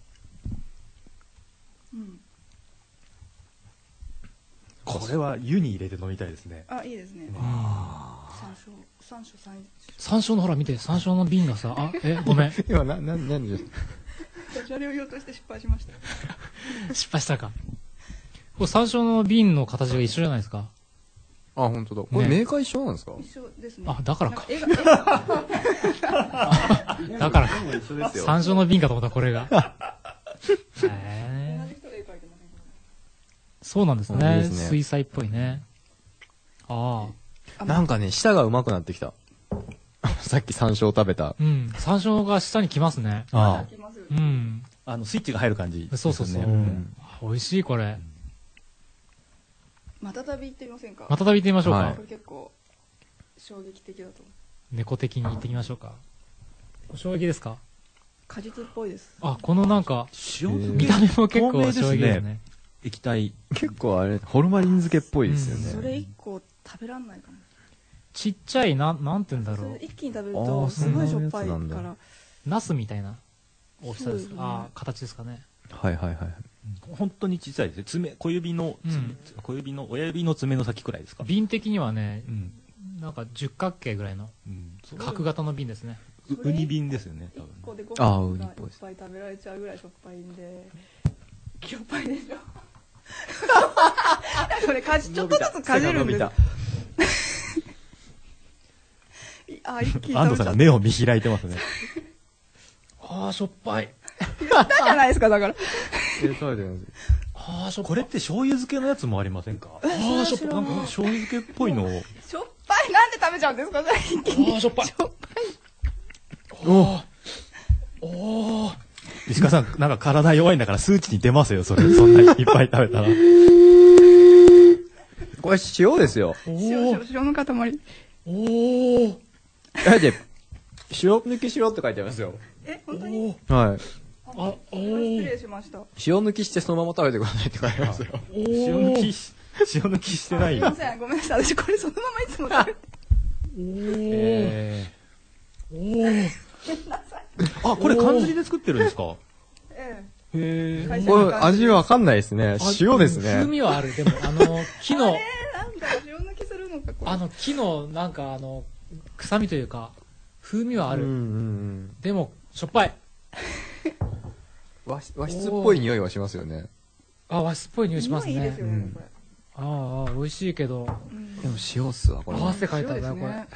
うん。 これは湯に入れて飲みたいですね。 あ、いいですね。山椒、山椒、山椒。 山椒のほら見て、山椒の瓶がさ、あ、え、ごめん。 今、な、な、なんでダジャレを言おうとして失敗しました。 失敗したか。これ山椒の瓶の形が一緒じゃないですか。 あ、本当だ。これメーカー一緒なんですか？ 一緒ですね。 あ、だからか。 絵が、絵が。 だからか。山椒の瓶かと思った、これが。へえ。 そうなんですね。水彩っぽいね。ああ。なんかね、舌が上手くなってきた。さっき山椒食べた。 うん。山椒が舌にきますね。 ああ。 うん。 あの、スイッチが入る感じ。 そうそうそう。美味しい、これ。 またたび行ってみませんか？ またたび行ってみましょうか。 これ結構、衝撃的だと。 猫的に行ってみましょうか。衝撃ですか？ 果実っぽいです。 あ、このなんか、見た目も結構衝撃ですね。 液体。 結構あれ、ホルマリン漬けっぽいですよね。 それ一個食べらんないかな。 ちっちゃい、なん、なんて言うんだろう。 一気に食べると、すごいしょっぱいから。 ナスみたいな大きさですか？ああ、形ですかね。 はいはいはい。 本当に小さいですね。爪、小指の、小指の、親指の爪の先くらいですか？ 瓶的にはね、なんか十角形ぐらいの、角型の瓶ですね。 ウニ瓶ですよね、 多分。 ああ、ウニっぽい。 いっぱい食べられちゃうぐらいしょっぱいんで。しょっぱいでしょ。これかじ、ちょっとずつかじるんです。あ、一気に。 安藤さんが目を見開いてますね。 ああ、しょっぱい。 言ったじゃないですか、だから。 え、食べてるんです。 ああ、しょっぱい。これって醤油漬けのやつもありませんか？ああ、しょっぱい。なんか醤油漬けっぽいの。 しょっぱい。なんで食べちゃうんですか、一気に。 ああ、しょっぱい。 しょっぱい。 おおお石川さん、なんか体弱いんだから数値に出ますよ、それ。そんなにいっぱい食べたら。 これ塩ですよ。 塩、塩、塩の塊。 おおだって、塩抜きしろって書いてありますよ。 え、本当に？ はい。 あ、お失礼しました。 塩抜きしてそのまま食べてくださいって書いてありますよ。 塩抜きし、塩抜きしてない。 すいません、ごめんなさい。私これそのままいつも食べて。 おー。おー。 あ、これ缶ずりで作ってるんですか？ ええ。へえ。これ味わかんないですね。塩ですね。 風味はある。でも、あの、木の、 なんだ、塩抜きするのか、これ。 あの、木の、なんかあの、臭みというか、風味はある。でも、しょっぱい。 和室っぽい匂いはしますよね。 あ、和室っぽい匂いしますね。 いいですよね、これ。 ああ、美味しいけど。 でも塩っすわ、これ。 合わせて書いてあるな、これ。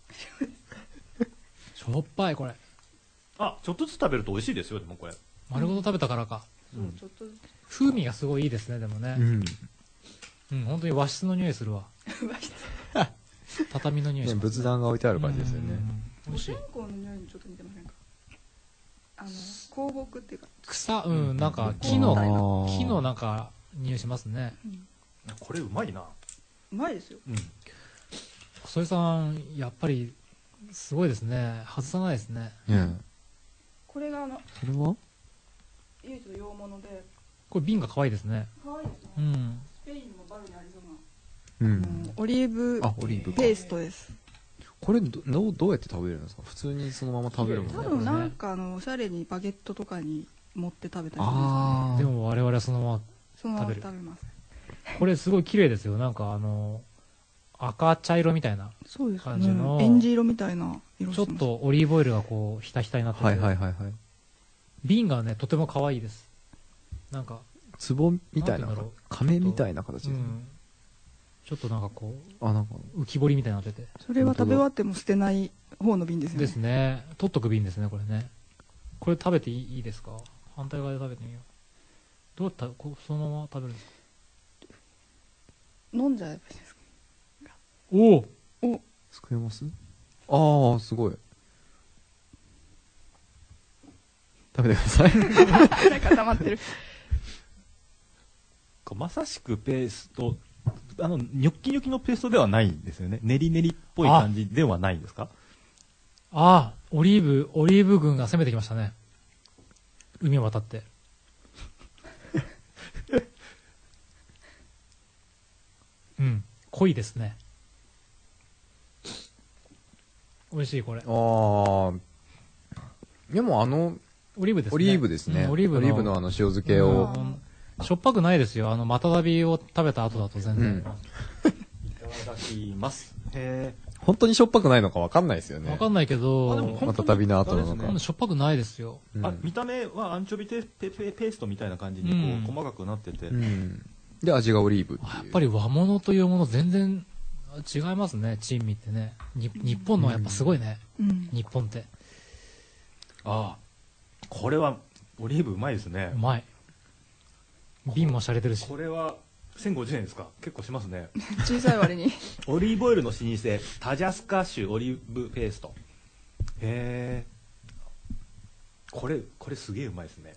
しょっぱい、これ。 あ、ちょっとずつ食べると美味しいですよ、でもこれ。 丸ごと食べたからか。 ちょっとずつ。 風味がすごいいいですね、でもね。うん。うん、本当に和室の匂いするわ。 和室。 畳の匂いします。 仏壇が置いてある感じですよね。 美味しい。 お線香の匂いにちょっと似てませんか？あの、香木っていうか。 草、うん、なんか木の、木のなんか匂いしますね。 これうまいな。 うまいですよ。 うん。 細井さん、やっぱりすごいですね。外さないですね。 これがあの、 それは唯一の洋物で。 これ瓶が可愛いですね。 可愛いですね。 うん。 スペインのバルにありそうな。うん。オリーブペーストです。 これどどうどうやって食べれるんですか？普通にそのまま食べるもの？ 多分なんかあのおしゃれにバゲットとかに持って食べたりするんですかね。でも我々はそのままそのまま食べます。 これすごい綺麗ですよ。なんかあの赤茶色みたいな感じの、 えんじ色みたいな色。 ちょっとオリーブオイルがこうひたひたになってて、 はいはいはいはい。 瓶がねとても可愛いです。なんか壺みたいな、亀みたいな形ですね。 ちょっとなんかこう、 あ、なんか浮き彫りみたいになってて。 それは食べ終わっても捨てない方の瓶ですよね。 ですね。取っとく瓶ですね、これね。これ食べていいですか？反対側で食べてみよう。どうやったらこうそのまま食べるんですか？ 飲んじゃえばいいですか？ おおおすくえます？ああ、すごい。食べてください。 なんか固まってる。 まさしくペースト、あのニョッキニョキのペーストではないんですよね。練り練りっぽい感じではないんですか？ ああ、オリーブオリーブ軍が攻めてきましたね。海を渡ってうん濃いですね。美味しいこれ。ああでもあのオリーブですね。 オリーブですね。オリーブの、オリーブのあの塩漬けを、 しょっぱくないですよ。あのまたたびを食べた後だと全然、うん、いただきます。へー本当にしょっぱくないのかわかんないですよね。 わかんないけど、 またたびの後なのか。 しょっぱくないですよ。 うん、あ、見た目はアンチョビペペペペーストみたいな感じにこう、うん、細かくなってて、うん、 で味がオリーブっていう。 やっぱり和物というもの全然違いますね。珍味ってね。に日本のはやっぱすごいね。うん、日本って。 ああ、これはオリーブうまいですね。 うまい。瓶も洒落てるし。 これはせんごじゅうえんですか？結構しますね。 小さい割に。 オリーブオイルの老舗タジャスカ種オリーブペースト。へえ。これこれすげえうまいですね。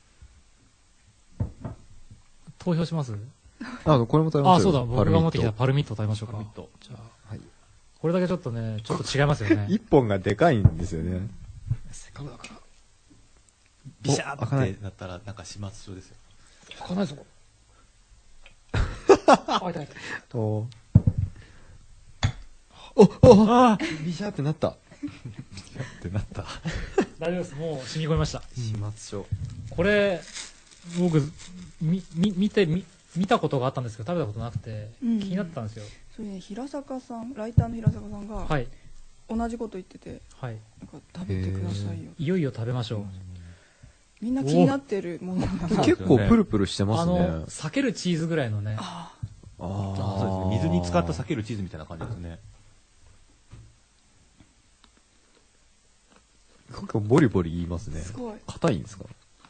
投票します？ あ、これも食べましょう。 あ、そうだ。僕が持ってきたパルミット食べましょうか。パルミット。じゃあ、はい。これだけちょっとね、ちょっと違いますよね。 一本がでかいんですよね。 せっかくだから。 ビシャーってなったらなんか始末書ですよ。 開かないぞ。 あ、痛い痛い。おおおあビシャーってなった。 ビシャーってなった。 大丈夫です。もう染み込みました。 始末書。 これ僕みみ見てみ見たことがあったんですけど食べたことなくて、うん、気になったんですよ。 それね、平坂さん、ライターの平坂さんが、はい、同じこと言ってて、はい、なんか食べてくださいよ。 いよいよ食べましょう。 みんな気になってるものなんだな。 結構プルプルしてますね。あの避けるチーズぐらいのね。 ああ、そうですね。水に浸かった避けるチーズみたいな感じですね。 なんかボリボリ言いますね。 すごい。 硬いんですか？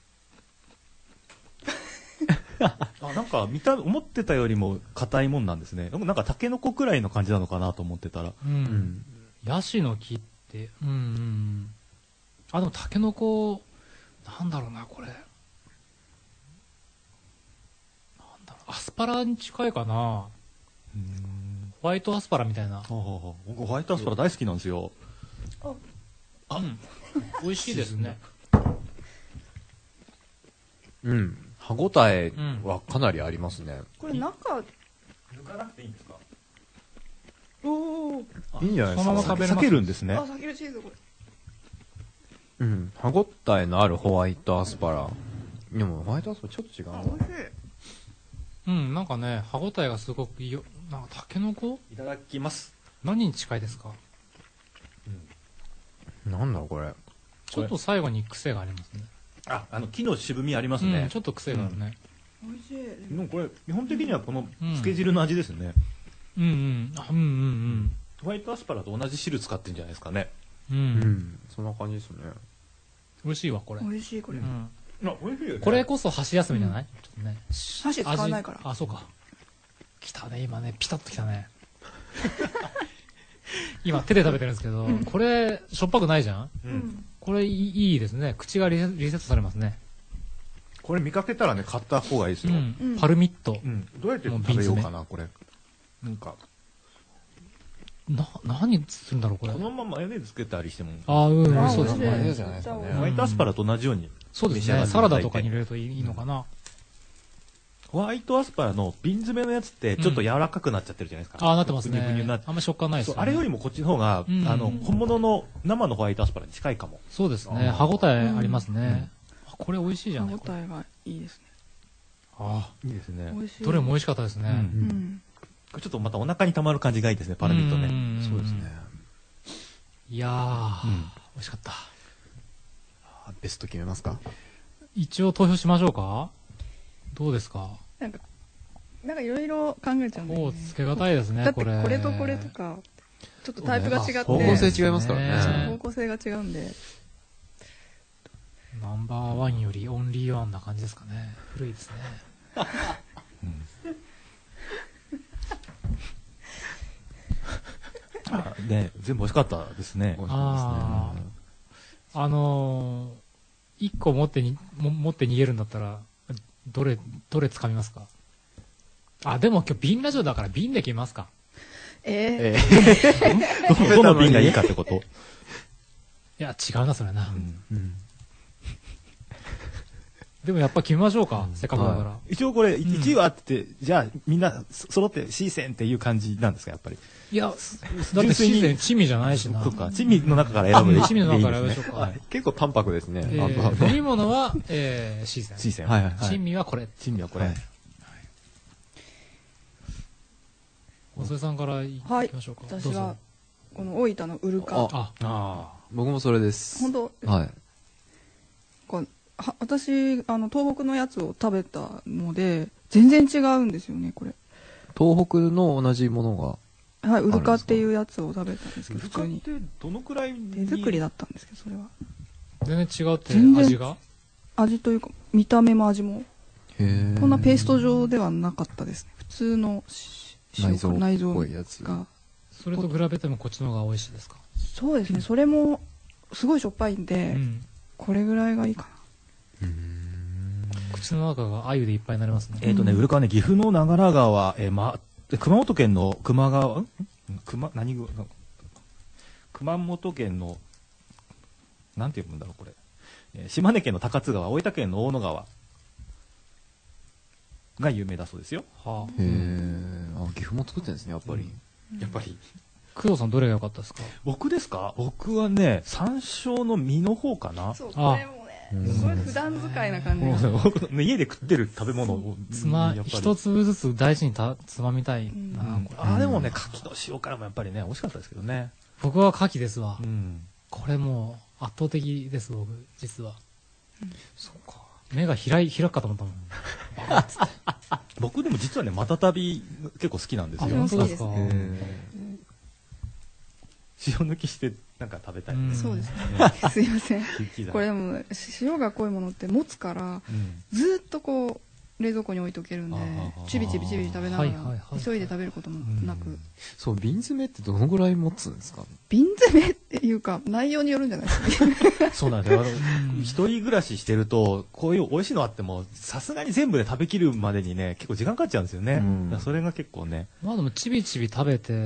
あ、なんか見た思ってたよりも硬いもんなんですね。なんかタケノコくらいの感じなのかなと思ってたら。 うん。うん、ヤシの木って、うんうん。あ、でもタケノコなんだろうなこれ。なんだろう、アスパラに近いかな。うん。ホワイトアスパラみたいな。 僕ホワイトアスパラ大好きなんですよ。 あ、あ、うん、美味しいですね。 うん。歯ごたえはかなりありますね。 これ中抜かなくていいんですか？ おお。 いいんじゃないですか。 そのまま食べれます。避けるんですね。 あ、避けるチーズこれ。うん。歯ごたえのあるホワイトアスパラ。でもホワイトアスパラちょっと違うな。 美味しい。 うん、なんかね、歯ごたえがすごくいいよ。なんかタケノコ？ いただきます。 何に近いですか？ うん。なんだろうこれ。 ちょっと最後に癖がありますね。 あ、あの木の渋みありますね。 うん、ちょっと癖があるね。 美味しい。 でもこれ基本的にはこの漬け汁の味ですね。 うんうん、うんうんうん。 ホワイトアスパラと同じ汁使ってるんじゃないですかね。 うん、うん、そんな感じですね。 美味しいわこれ。 美味しいこれ。うん、 あ、美味しいよね。 これこそ箸休みじゃない？うん、ちょっとね。 箸使わないから。 あ、そうか。来たね今ね、ピタッと来たね。今手で食べてるんですけど、うん、これしょっぱくないじゃん。うん。これいいですね。口がリセットされますね。 これ見かけたらね買った方がいいですよ。うん、 パルミット、 うん。どうやって食べようかなこれ。なんかな、何するんだろう、これ。 このままマヨネーズつけたりしても。 ああ、うん、そうですマヨネーズね。 じゃないですかね。 ホワイトアスパラと同じように。 そうですね。サラダとかに入れるといいのかな。 ホワイトアスパラの瓶詰めのやつってちょっと柔らかくなっちゃってるじゃないですか。 ああ、なってますね。 ぐにゅぐにゅになってあんま食感ないですね。 あれよりもこっちの方が、あの、本物の生のホワイトアスパラに近いかも。 そうですね。歯応えありますね。これ美味しいじゃない。 歯応えがいいですね。 ああ、いいですね。 どれも美味しかったですね。 ちょっとまたお腹に溜まる感じがいいですね、パラミットね。 そうですね。 いやー、美味しかった。 ベスト決めますか？ 一応投票しましょうか？どうですか？ なんか、なんかいろいろ考えちゃうんで、ね。 おつけがたいですね、これ。 だってこれとこれとか、ちょっとタイプが違って。 方向性違いますからね。 方向性が違うんで。 ナンバーワンよりオンリーワンな感じですかね。古いですね。 あね、全部美味しかったですね。 ああ、あのー、一個持ってにも持って逃げるんだったら、どれどれ掴みますか？あ、でも今日瓶ラジオだから瓶で決めますか？ ええー、どの瓶がいいかってこと？ いや違うなそれな。うんうんでもやっぱ決めましょうか、うん、せっかくだから、はい、 一応これいちいはあって、うん、じゃあみんな揃って C 線っていう感じなんですかやっぱり。 いやだって C 線チミじゃないしな。 そうか、チミの中から選ぶでいいですね。 チミの中から選びましょうか、はい、 結構淡白ですね。えー、飲み物は、えー、C 線 C 線、 はいはいはい、チミはこれチミはこれ、はい、 細江さんからいきましょうか。 はい、私はこの大分のウルカ。 あああ僕もそれです。 本当。 はい。 こうは私あの東北のやつを食べたので全然違うんですよねこれ。 東北の同じものがはいウルカっていうやつを食べたんですけど普通に。 どのくらい手作りだったんですけどそれは。 全然違うって味が？ 味というか見た目も味もへこんなペースト状ではなかったですね。普通の内臓内臓っぽいやつが。 それと比べてもこっちの方が美味しいですか？ そうですね。それもすごいしょっぱいんで、うん、これぐらいがいいかな。 口の中が鮎でいっぱいになりますね。 えっとね、ウルカはね、岐阜の長良川、えーま、熊本県の球磨川、ん熊、何川、熊本県の、なんて読むんだろう、これ。えー、島根県の高津川、大分県の大野川が有名だそうですよ。 はあ、へえ。あ、岐阜も作ってるんですね、やっぱり。 うん、やっぱり。 工藤さんどれが良かったですか？ 僕ですか？僕はね、山椒の実の方かな。 そう、これもね、すごい普段使いな感じ。 家で食ってる食べ物をつま一粒ずつ大事にたつまみたいな。うん、 あでもね、牡蠣の塩辛もやっぱりね美味しかったですけどね。 僕は牡蠣ですわ。 うん、 これもう圧倒的です僕実は。 うん、そうか。 目が開い開くかと思ったもん。 僕でも実はねまたたび結構好きなんですよ。 本当ですか。 塩抜きしてなんか食べたい、 ね、そうですね。すいません。これでも塩が濃いものって持つから、うん、ずっとこう冷蔵庫に置いとけるんで、ちびちびちび食べながら急いで食べることもなく。うん、 そう瓶詰めってどのぐらい持つんですか？ 瓶詰めっていうか内容によるんじゃないですか。 そうなんですよ。一人暮らししてるとこういう美味しいのあってもさすがに全部で食べきるまでにね結構時間かかっちゃうんですよね。うん、それが結構ね。 まあでもちびちび食べて、うん、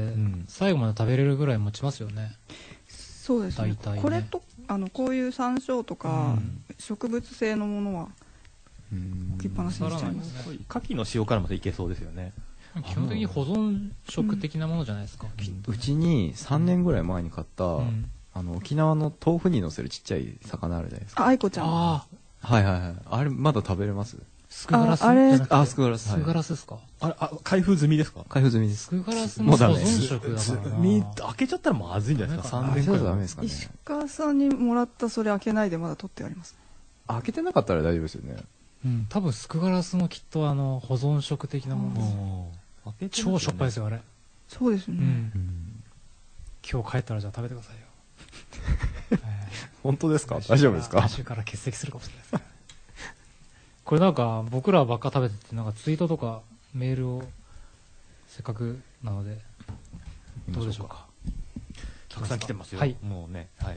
最後まで食べれるぐらい持ちますよね。 そうですね。ねこれとあのこういう山椒とか、うん、植物性のものは置きっぱなしにしちゃいます。 牡蠣の塩辛までいけそうですよね。 基本的に保存食的なものじゃないですか。 うん、うちにさんねんぐらい前に買った、うん、あの沖縄の豆腐に乗せるちっちゃい魚あるじゃないですか。 あ、愛子ちゃん。 あはいはいはい。あれまだ食べれます？ スクガラス。 あれあスクガラス。 スクガラスですか。 あれあ開封済みですか？ 開封済みです。 スクガラスも保存食だからな。 開けちゃったらまずいんじゃないですか。さんねんくらいダメですかね。 石川さんにもらったそれ開けないでまだ取ってあります。 開けてなかったら大丈夫ですよね。 うん、多分スクガラスもきっとあの保存食的なものです。超しょっぱいですよあれ。 そうですね。うん、 今日帰ったらじゃあ食べてくださいよ。 えー、本当ですか？大丈夫ですか？ 来週から欠席するかもしれないですね。これなんか僕らばっか食べててなんかツイートとかメールをせっかくなのでどうでしょうか。 たくさん来てますよ。 はい、 もうね、はい。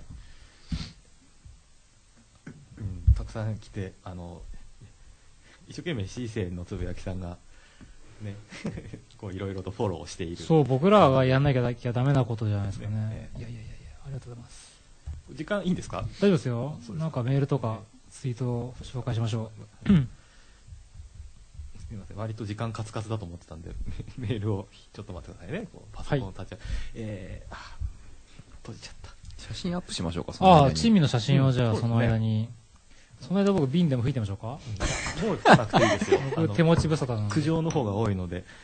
うん、たくさん来てあの一生懸命 C 線のつぶやきさんがねこういろいろとフォローしている。 そう、僕らがやんなきゃダメなことじゃないですかね。ねいやいやいやいや、ありがとうございます。 時間いいんですか？ 大丈夫ですよ。なんかメールとかツイートを紹介しましょう。 すみません、割と時間カツカツだと思ってたんでメールをちょっと待ってくださいね。こうパソコンを立ち上げ、はい、えー、あ閉じちゃった。 写真アップしましょうか。 そのああ、珍味の写真をじゃあその間に、うん、その間僕瓶でも吹いてみましょうか。もう吹かなくていいですよ。 僕手持ち無沙汰なので。 苦情の方が多いので。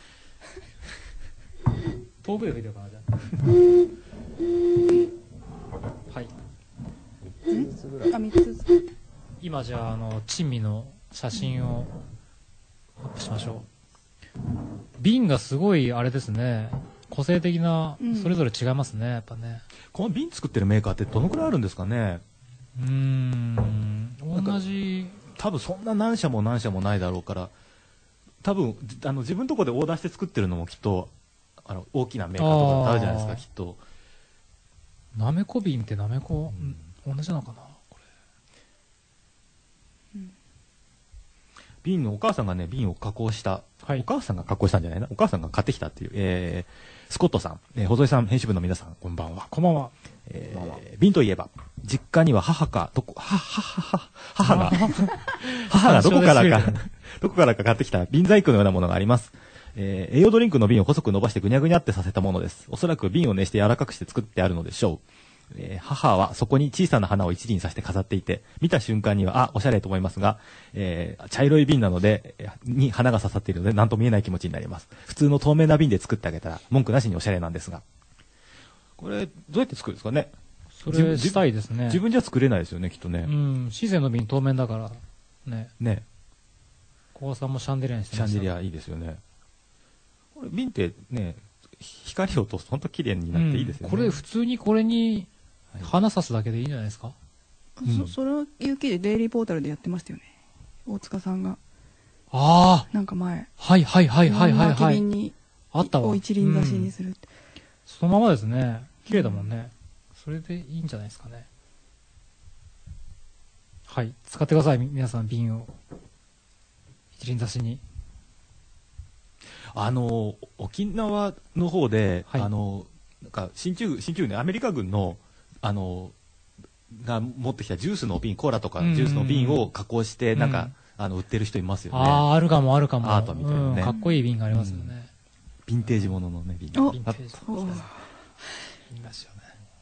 遠くで吹いてるかなじゃあ。はい。 みっつぐらい。あ、みっつ。 今じゃああの珍味の写真をアップしましょう。瓶がすごいあれですね。個性的な、それぞれ違いますね、やっぱね。 この瓶作ってるメーカーってどのくらいあるんですかね。 うーん、同じ。 多分そんな何社も何社もないだろうから、多分あの自分のところでオーダーして作ってるのもきっとあの大きなメーカーとかあるじゃないですか、きっと。 なめこ瓶ってなめこ、うん、同じなのかなこれ、うん、 瓶のお母さんがね瓶を加工した、 はい、 お母さんが加工したんじゃないな、お母さんが買ってきたっていう、えー、スコットさん、えー、細井さん編集部の皆さんこんばんは。 こんばんは。 えー、瓶といえば実家には母かどこははは母が母がどこからかどこからか買ってきた瓶細工のようなものがあります。えー、栄養ドリンクの瓶を細く伸ばしてぐにゃぐにゃってさせたものです。おそらく瓶を熱して柔らかくして作ってあるのでしょう。えー、母はそこに小さな花を一輪さして飾っていて、見た瞬間にはあおしゃれと思いますが、えー、茶色い瓶なのでに花が刺さっているので何とも見えない気持ちになります。普通の透明な瓶で作ってあげたら文句なしにおしゃれなんですが、これどうやって作るんですかね。 それしたいですね。 自分じゃ作れないですよね、きっとね。 うん、シゼの瓶透明だからね。 ね。 小川さんもシャンデリアにしてました。 シャンデリアいいですよね。これ瓶ってね、光を通すと本当綺麗になっていいですよね。 うん、これ普通にこれに花刺すだけでいいんじゃないですか。 うん、そそれを勇気でデイリーポータルでやってましたよね。大塚さんが。 ああ。 なんか前。 はいはいはいはいはいはい。 空き瓶にあったわ。 を一輪挿しにするって、うん。 そのままですね。綺麗だもんね。うん、それでいいんじゃないですかね。はい。使ってください。皆さん瓶を。一輪挿しに。 あの沖縄の方で、はい、あのなんか進駐進駐ねアメリカ軍のあのが持ってきたジュースの瓶、コーラとかジュースの瓶を加工して、うん、なんかあの売ってる人いますよね。 ああ、あるかもあるかも。 アートみたいなね、 うん、かっこいい瓶がありますよね。 ヴィンテージもののね瓶。 ヴィンテージ。いいですよね。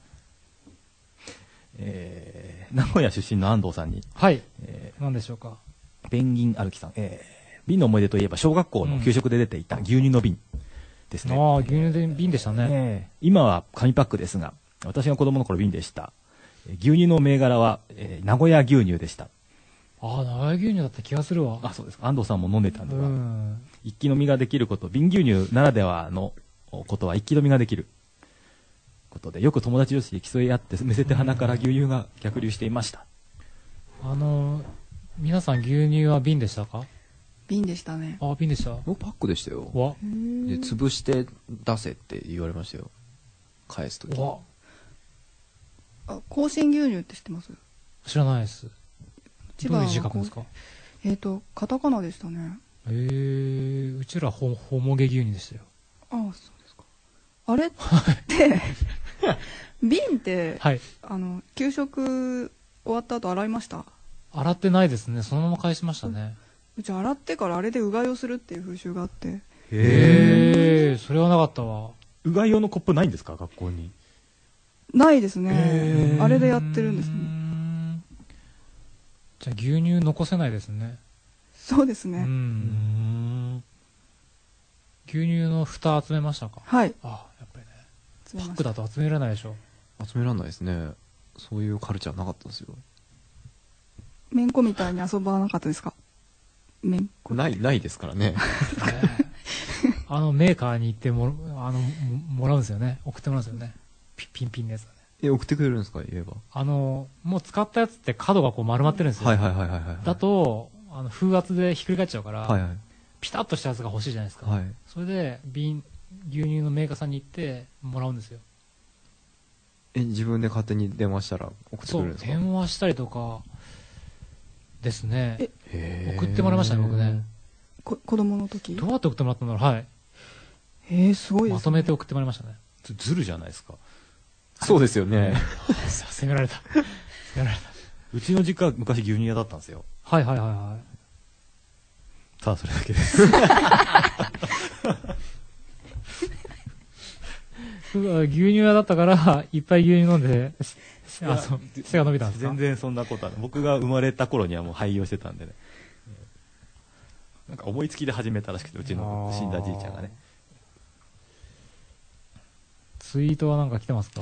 えー、名古屋出身の安藤さんに、 はい、えー、何でしょうか。 ペンギン歩きさん、えー瓶の思い出といえば小学校の給食で出ていた牛乳の瓶ですね。 うん、ああ、牛乳の瓶でしたね、 えー。今は紙パックですが、私が子供の頃瓶でした。牛乳の銘柄は、えー、名古屋牛乳でした。 ああ、名古屋牛乳だった気がするわ。 あ、そうですか。安藤さんも飲んでたんでは。うん、一気飲みができること、瓶牛乳ならではのことは一気飲みができることで、よく友達同士で競い合ってむせて鼻から牛乳が逆流していました。 あの皆さん牛乳は瓶でしたか？ 瓶でしたね。 あ、瓶でした。 僕パックでしたよ。 わで潰して出せって言われましたよ。返すとき。 わあ、甲子園牛乳って知ってます？ 知らないです。どういう字書くんですか？ えっとカタカナでしたね。 えー、うちらほほもげ牛乳でしたよ。 ああ、そうですか。あれって瓶って、はい、あの給食終わった後洗いました？ 洗ってないですね。そのまま返しましたね。 うち洗ってからあれでうがいをするっていう風習があって。 へえ、それはなかったわ。 うがい用のコップないんですか、学校に？ ないですね。あれでやってるんですね。 じゃあ牛乳残せないですね。 そうですね。 うん。牛乳の蓋集めましたか？ はい。 あ、やっぱりね。パックだと集められないでしょ。 集められないですね。そういうカルチャーなかったですよ。 めんこみたいに遊ばなかったですか？めんこないないですからね。 あのメーカーに行ってもあの も, もらうんですよね。送ってもらうんですよね。ピピンピンのやつ、ね、 え送ってくれるんですか？言えば。 あのもう使ったやつって角がこう丸まってるんですよ。 はいはいはいはい、はい。 だとあの風圧でひっくり返っちゃうから、 はいはい、 ピタッとしたやつが欲しいじゃないですか。 はい、 それで瓶牛乳のメーカーさんに行ってもらうんですよ。 え自分で勝手に電話したら送ってくれるんですか？ そう電話したりとかですね。送ってもらいましたね僕ね。 こ子供の時。 どうやって送ってもらったんだろう。はい。 えー、すごいですね。 まとめて送ってもらいましたね。 ずるじゃないですか。 そうですよね。 責められた。責められた。 うちの実家は昔牛乳屋だったんですよ。 はいはいはいはい。 ただそれだけです。 牛乳屋だったから、いっぱい牛乳飲んで、あ、そう、背が伸びたんですか？ 全然そんなことはない。僕が生まれた頃にはもう廃業してたんでね。なんか思いつきで始めたらしくて、うちの死んだじいちゃんがね。 ツイートはなんか来てますか？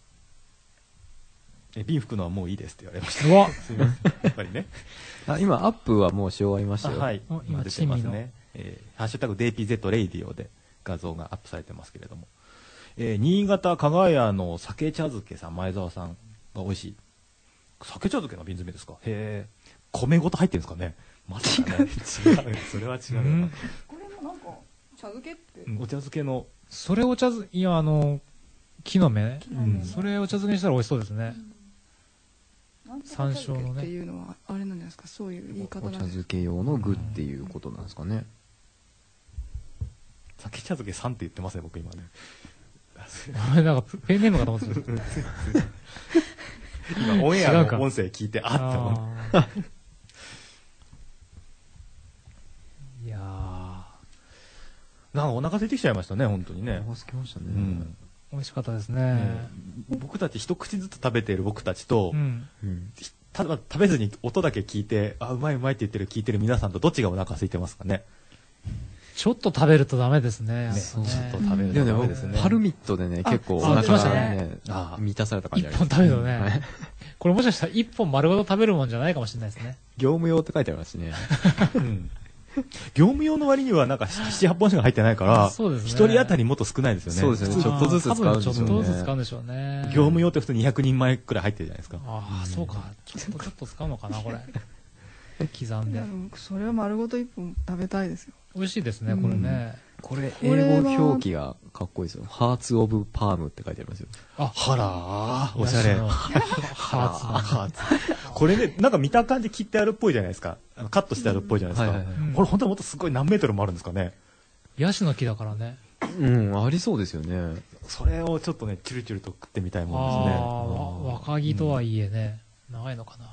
え、瓶吹くのはもういいですって言われました。 うわすいません。やっぱりね。 あ、今、アップはもうし終わりましたよ。 はい。今出てますね。えー、ハッシュタグ ディーピーゼット レイディオで画像がアップされてますけれども。えー、新潟加賀屋の酒茶漬けさん、前澤さんが美味しい。酒茶漬けの瓶詰めですか？へえ。米ごと入ってるんですかね？まさかね。違う。それは違う、うん。 これもなんか、茶漬けって。 お茶漬けの。 それお茶漬け、いや、あの、木の芽、うん、それお茶漬けにしたら美味しそうですね。うん、山椒のね。 っていうのは、あれなんじゃないですか、そういう言い方なんですか。 お茶漬け用の具っていうことなんですかね。うん、 酒茶漬けさんって言ってますね、僕今ね。 なんかペンネームかと思ってた。 今オンエアの音声聞いてあって思う。いやー、なんかお腹空いてきちゃいましたね、本当にね。 お腹空きましたね。 うん、美味しかったですね。ね、 僕たち一口ずつ食べている僕たちと、うんうん、ただ食べずに音だけ聞いて、あ、うまいうまいって言ってる聞いてる皆さんとどっちがお腹空いてますかね。 ちょっと食べるとダメですね。 ね、ちょっと食べるとダメですね。 パルミットでね、結構お腹がね、満たされた感じあります。 一本食べるとね。これもしかしたら一本丸ごと食べるもんじゃないかもしれないですね。 業務用って書いてありますね。 うん、業務用の割にはなんかなな、はっぽんしか入ってないから、 そうですね。 一人当たりもっと少ないですよね。 そうですね。ちょっとずつ使うんでしょうね。 ちょっとずつ使うんでしょうね。 業務用って普通にひゃくにんまえくらい入ってるじゃないですか。 ああ、そうか。ちょっとちょっと使うのかな、これ。刻んで。 それは丸ごと一本食べたいですよ。 美味しいですね、これね。 これ、英語表記がかっこいいですよ。ハーツ・オブ・パームって書いてありますよ。 あ、はらー、おしゃれ。ハーツ、ハーツ。これね、なんか見た感じ切ってあるっぽいじゃないですか。カットしてあるっぽいじゃないですか。これ本当はもっとすごい何メートルもあるんですかね。 ヤシの木だからね。 うん、ありそうですよね。 それをちょっとね、チュルチュルと食ってみたいもんですね。 ああ、若木とはいえね、長いのかな。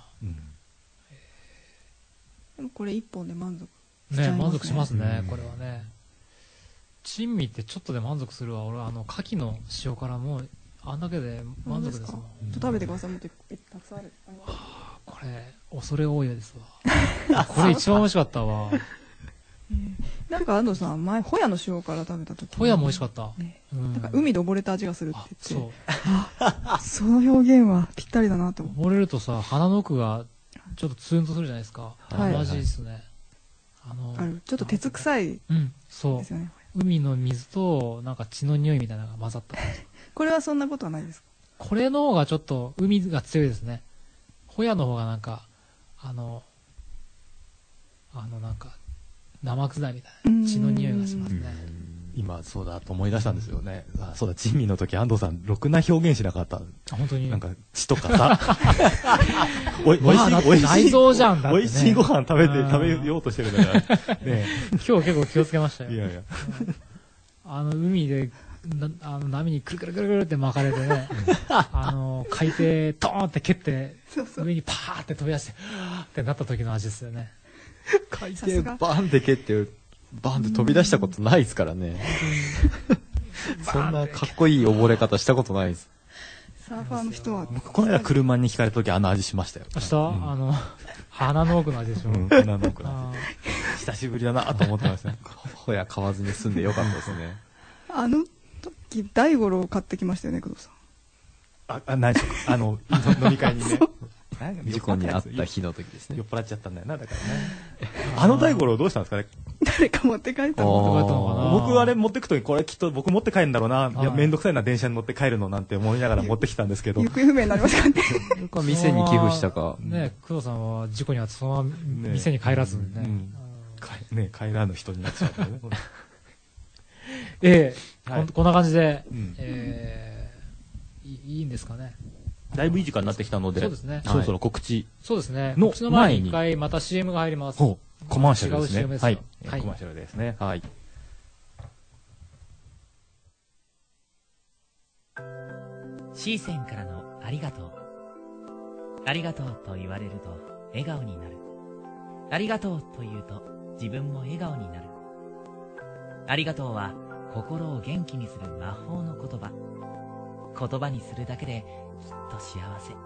でもこれ一本で満足。 ね、満足しますね、これはね。珍味ってちょっとで満足するわ。俺はあの牡蠣の塩辛もあんだけで満足ですもん。 ちょっと食べてください。もっとたくさんある。 これ恐れ多いですわ。これ一番美味しかったわ。 なんか安藤さん前ホヤの塩辛食べた時。 ホヤも美味しかった。 なんか海で溺れた味がするって言って。そう。その表現はぴったりだなと思う。 溺れるとさ、鼻の奥がちょっとツーンとするじゃないですか。同じですね。 あのちょっと鉄臭いですよね。 海の水となんか血の匂いみたいなのが混ざった感じ。 これはそんなことはないですか？ これの方がちょっと海が強いですね。ホヤの方がなんかあのあのなんか生臭いみたいな血の匂いがしますね。 今そうだと思い出したんですよね。あ、そうだ、珍味の時安藤さんろくな表現しなかった。 本当になんか血とかさ、おい、おいしい、 おいしい内臓じゃんだって、ね、 おいしいご飯食べて食べようとしてるからね。 今日結構気をつけましたよ。 いやいや。 あの海であの波にくるくるくるくるって巻かれてね、あの海底ドーンって蹴って上にパーって飛び出してってなった時の味ですよね。 海底バーンって蹴ってバーンって飛び出したことないですからね。そんなかっこいい溺れ方したことないです。 サーファーの人は僕この間車にひかれた時あの味しましたよ。 明日、うん、あの鼻の奥の味でしょ。うん、 鼻の奥の味。久しぶりだなと思ってましたね。 ほや買わずに済んでよかったですね。 あの時大五郎を買ってきましたよね、工藤さん。 あ、あ、何でしょうか。あの飲み会にね。 事故にあった日の時ですね。 酔っ払っちゃったんだよな、だからね。あの大五郎どうしたんですかね。 誰か持って帰ったの？ 僕あれ持ってくときこれきっと僕持って帰るんだろうな。いや、めんどくさいな電車に乗って帰るのなんて思いながら持ってきたんですけど。 行方不明になりますかね。 店に寄付したか。 ね、工藤さんは事故にあってそのまま店に帰らずにね。 ね、帰らぬ人になっちゃったね。 ええ、こんな感じで、えいいんですかね。 だいぶいい時間になってきたので、 そうですね。 そろそろ告知。 そうですね。告知の前に一回また シーエム が入ります。 コマーシャルですね。 違う シーエム ですはよい。 はいコマーシャルですね。はい。 シーセンからのありがとう。ありがとうと言われると笑顔になる。ありがとうと言うと自分も笑顔になる。ありがとうは心を元気にする魔法の言葉。言葉にするだけできっと幸せ。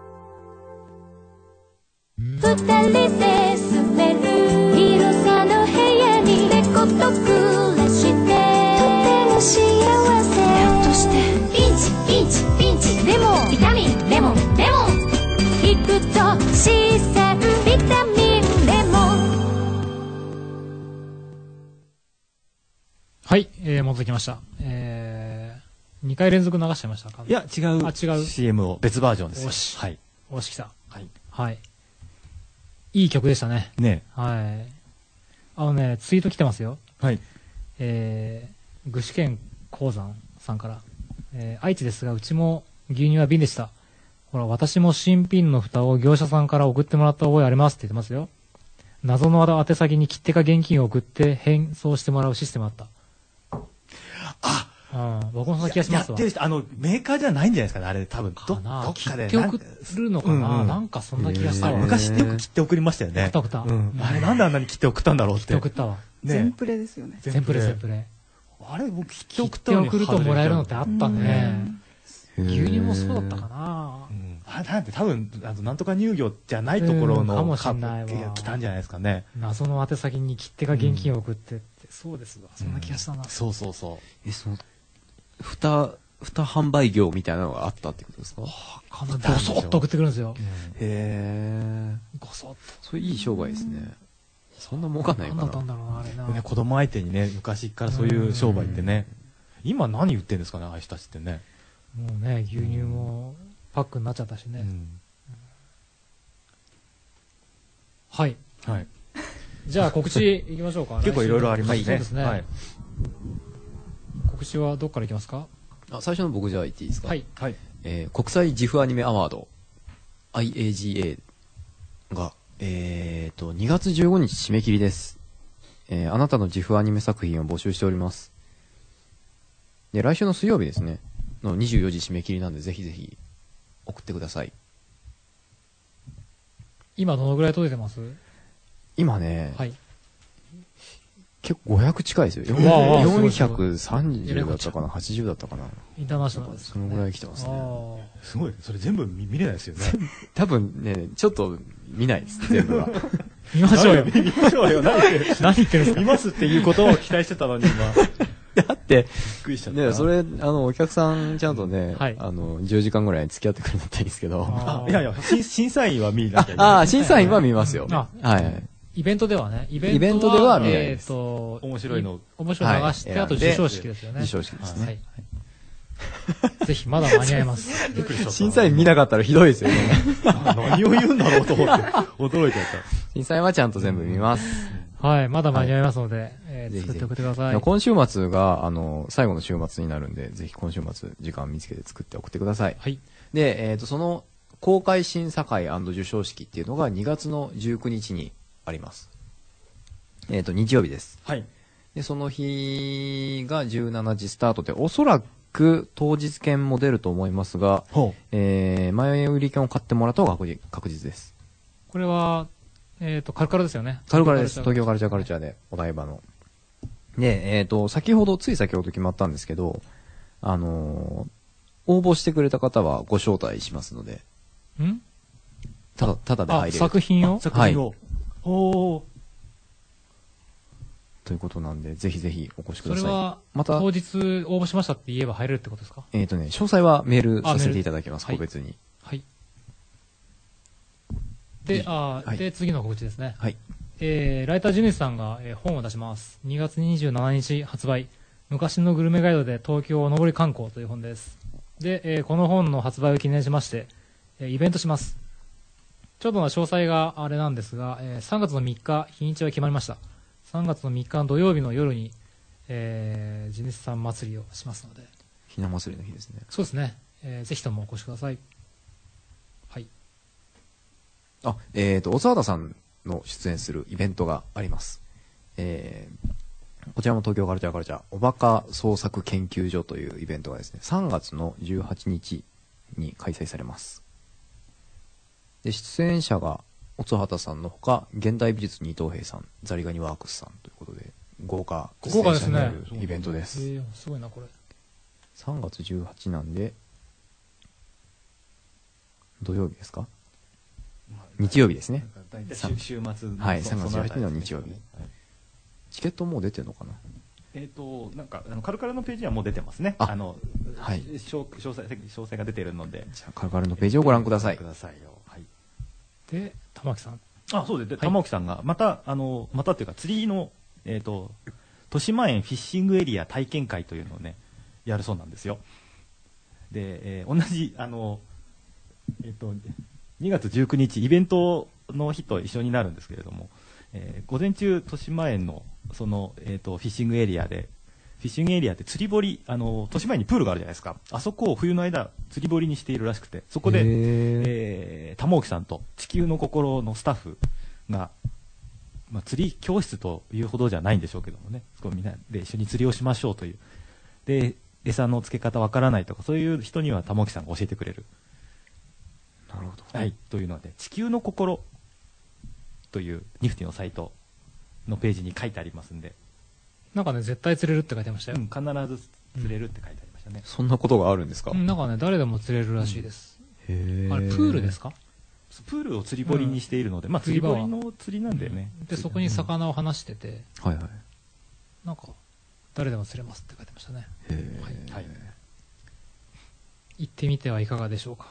二人で住める広さの部屋に猫と暮らしてとても幸せ。ひょっとしてピンチピンチピンチでもビタミンレモンレモン聞くと視線ビタミンレモン。 はい、えー、戻ってきました。えー、にかい連続流しちゃいましたか？ いや、違う。 あ、違う。 シーエム を別バージョンです。 おし。 はい。 おしきた。 はい。 はい。いい曲でしたね。 ね。 はい。あのね、ツイート来てますよ。 はい。 えー、具志堅鉱山さんから。えー、愛知ですが、うちも牛乳は瓶でした。ほら、私も新品の蓋を業者さんから送ってもらった覚えありますって言ってますよ。謎の宛先に切手か現金を送って返送してもらうシステムあった。 あああ、僕もそんな気がしますわ。 やってる人、あの、メーカーじゃないんじゃないですかね、あれ、多分。ど、どっかで。 切手送るのかな、うんうん、なんかそんな気がしたわ。 昔ってよく切手送りましたよね。 送った送った。 うん。あれ、なんであんなに切手送ったんだろうって。 切手送ったわ。 ね、全プレですよね。 全プレ、全プレ。 あれ、僕切手送ったのに。切手送るともらえるのってあったね。牛乳もそうだったかな。 うん。あれ、なんて多分、あの、なんとか乳業じゃないところのかもしれないわ。 来たんじゃないですかね。 謎の宛先に切手か現金を送ってって、そうですわ。そんな気がしたな。 そうそうそう。 え、その、蓋、蓋販売業みたいなのがあったってことですか？ はあ、ごそっと送ってくるんですよ。 へー。 ごそっと。 それいい商売ですね。そんな儲かんないかな。 なんだったんだろうな、あれな。 ね、子供相手にね、昔からそういう商売ってね。今何言ってんですかね、ああいう人たちってね。 もうね、牛乳もパックになっちゃったしね。はい。 はい。 じゃあ告知いきましょうか。 結構いろいろありますね。 そうですね。はい。告知はどっからいきますか？ あ、最初の僕じゃあ言っていいですか？ はい。 はい。 えー、国際ジフアニメアワード アイエージーエー が、えーと、にがつじゅうごにち締め切りです。えー、あなたのジフアニメ作品を募集しております。で、来週の水曜日ですね、のにじゅうよじ締め切りなんで、ぜひぜひ送ってください。 今どのぐらい届いてます？ 今ね、 はい。 結構ごひゃく近いですよ。よんひゃくさんじゅうだったかな、はちじゅうだったかな。 インターナショナルです、 ね。そのぐらい来てますね。 すごい。それ全部 見, 見れないですよね。 多分ね、ちょっと見ないです、全部は。 見ましょうよ。 見ましょうよ。何言って何言ってるんですか？ 見ますっていうことを期待してたのに今。 だって、びっくりしちゃった。 ね、それ、あの、お客さんちゃんとね、 はい、 あの、じゅうじかんぐらい付き合ってくれたらいいんですけど。 あいやいや、審査員は見なきゃいけない。 ああ、審査員は見ますよ。はい。 イベントではね、 イベントイベントでは見ないです。 えっと、 面白いの。 面白い流して、あと授賞式ですよね。 授賞式ですね。はい。 ぜひ、まだ間に合います。 審査員見なかったらひどいですよね。 何を言うんだろうと思って、驚いちゃった。 審査員はちゃんと全部見ます。 はい、まだ間に合いますので、えー、作って送ってください。 今週末が、あの、最後の週末になるんで、ぜひ今週末時間見つけて作って送ってください。 はい。 で、えっと、その、公開審査会&授賞式っていうのがにがつのじゅうくにちにあります。えっと、日曜日です。 はい。 で、その日がじゅうしちじスタートで、おそらく当日券も出ると思いますが、えー、前売り券を買ってもらうと確実です。 これは、えっと、カルカラですよね。 カルカラです。東京カルチャーカルチャーで、お台場の。で、えっと、先ほど、つい先ほど決まったんですけど、あのー、応募してくれた方はご招待しますので。 んただ、ただで入れる。 作品を作品を。おー。 ということなんで、ぜひぜひお越しください。 それは、また、当日応募しましたって言えば入れるってことですか？ えっとね、詳細はメールさせていただきます、個別に。 はい。で、あはい、で、次の告知ですね。 はい。 えー、ライタージュニスさんが、えー、本を出します。にがつにじゅうしちにち発売。昔のグルメガイドで東京おのぼり観光という本です。で、えー、この本の発売を記念しまして、えー、イベントします。ちょっとの詳細があれなんですが、えー、さんがつのみっか、日にちは決まりました。さんがつのみっかの土曜日の夜に、えー、ジュニスさん祭りをしますので。 ひな祭りの日ですね。 そうですね。えー、ぜひともお越しください。はい。 あ、えっと、小沢田さんの出演するイベントがあります。えー、こちらも東京カルチャーカルチャーおバカ創作研究所というイベントがですね、さんがつのじゅうはちにちに開催されます。で、出演者がおつはたさんのほか、現代美術二等兵さん、ザリガニワークスさんということで、豪華出演者によるイベントです。 えー、すごいなこれ。 さんがつじゅうはちなんで、土曜日ですか？日曜日ですね。 週末の、 はい、さんがつじゅうはちにちの日曜日。チケットもう出てるのかな？ えっと、なんか、あの、カルカルのページにはもう出てますね。あの、はい。詳細、詳細が出てるので。 じゃあ、カルカルのページをご覧ください。 くださいよ。はい。 で、玉木さん。 あ、そうで、玉木さんが、また、あの、またっていうか、釣りの、えっと、豊島園フィッシングエリア体験会というのをね、やるそうなんですよ。で、えー、同じ、あの、えっと、にがつじゅうくにち、イベントの日と一緒になるんですけれども、えー、午前中、豊島園の、その、えっと、フィッシングエリアで、フィッシングエリアって釣り堀、あの、豊島園にプールがあるじゃないですか。あそこを冬の間、釣り堀にしているらしくて、そこで、えー、玉置さんと地球の心のスタッフが、まあ、釣り教室というほどじゃないんでしょうけどもね、そこみんなで一緒に釣りをしましょうという。で、餌の付け方わからないとか、そういう人には玉置さんが教えてくれる。 なるほど。 はい。というので、地球の心というニフティのサイトのページに書いてありますんで。 なんかね、絶対釣れるって書いてましたよ。 うん、必ず釣れるって書いてありましたね。 そんなことがあるんですか？ うん、なんかね、誰でも釣れるらしいです。 うん、へー。 あれ、プールですか？ プールを釣り堀にしているので、うん、まあ釣り堀の釣りなんだよね。 で、そこに魚を放してて、 うん、はいはい。 なんか、誰でも釣れますって書いてましたね。 へー。はい。 はい、行ってみてはいかがでしょうか。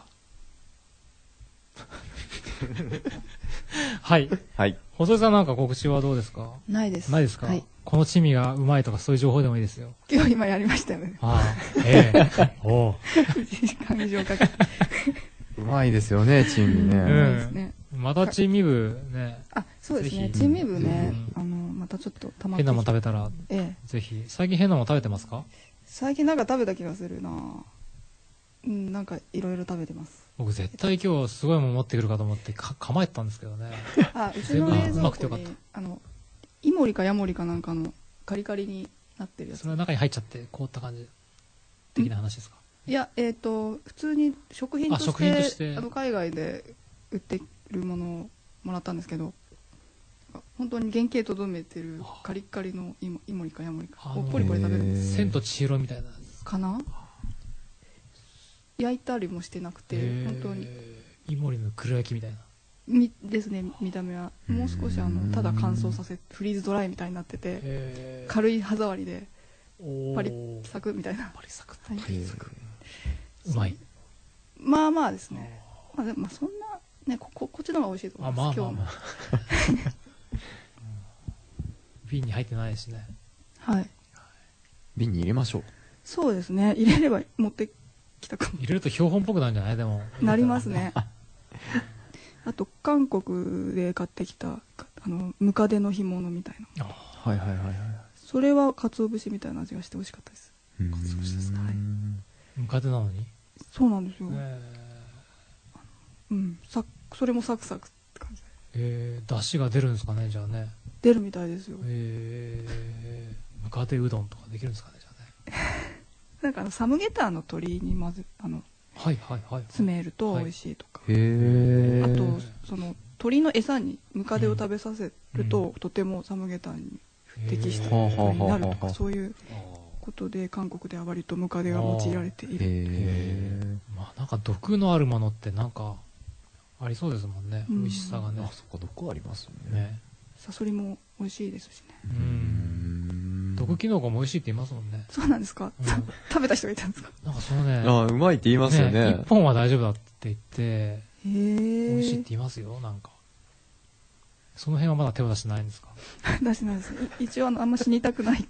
はい。 はい。 細井さんなんか告知はどうですか？ ないです。 ないですか？ はい。 このチミがうまいとかそういう情報でもいいですよ。 今日今やりましたよね。 ああ、ええ。おう。 いちじかん以上かけて。 うまいですよね、チームね。 うん。ね、またチーム部ね。 あ、そうですね。チーム部ね、あの、またちょっとたまって。 変なもん食べたら、 ええ。 ぜひ。最近変なもん食べてますか？ 最近なんか食べた気がするな。うん、なんかいろいろ食べてます。 僕絶対今日すごいもん持ってくるかと思ってか構えてたんですけどね。 あ、うちの冷蔵庫にあのイモリかヤモリかなんかのカリカリになってるやつ。 それは中に入っちゃって凍った感じ的な話ですか？ いや、えっと普通に食品として、食品としてあの海外で売ってるものをもらったんですけど、本当に原型とどめてるカリカリのイモ、イモリかヤモリかをポリポリ食べるんです。 千と千尋みたいなかな？焼いたりもしてなくて、本当にイモリの黒焼きみたいなみですね。見た目はもう少しあのただ乾燥させフリーズドライみたいになってて、軽い歯触りでパリサクみたいな。 パリサク、 はい、 うまい。 まあまあですね。まあでもまあそんなね、こここっちの方が美味しいと思います。 あ、まあまあまあ瓶に入ってないですね。 はい。 瓶に入れましょう。 そうですね。入れれば持ってきたかも。 入れると標本っぽくなるんじゃない？でもなりますね。あと韓国で買ってきたあのムカデの干物みたいな。 はいはいはいはい。 それは鰹節みたいな味がして美味しかったです。鰹節です。はい。 ムカデなのに？ そうなんですよ。うん。さそれもサクサクって感じ。 えー、出汁が出るんですかね、じゃあね。 出るみたいですよ。 えー、ムカデうどんとかできるんですかね、じゃあね。 なんかあのサムゲタンの鶏にまずあの、 はいはいはい、 詰めると美味しいとか。 へー。 あとその鶏の餌にムカデを食べさせると、うん、とてもサムゲタンに適した鶏になるとか、そういうことで韓国では割とムカデが用いられている。 へー。まあなんか毒のあるものってなんかありそうですもんね、うん、美味しさがね。 あ、そっか、毒ありますよね。ね、 サソリも美味しいですしね。 うん。毒キノコも美味しいって言いますもんね。 そうなんですか？うん、食べた人がいたんですか？ なんかそのね、 あ、うまいって言いますよね。 一本は大丈夫だって言って、 へー、 美味しいって言いますよ、なんか。その辺はまだ手を出してないんですか？ 出してないです。一応あんま死にたくない。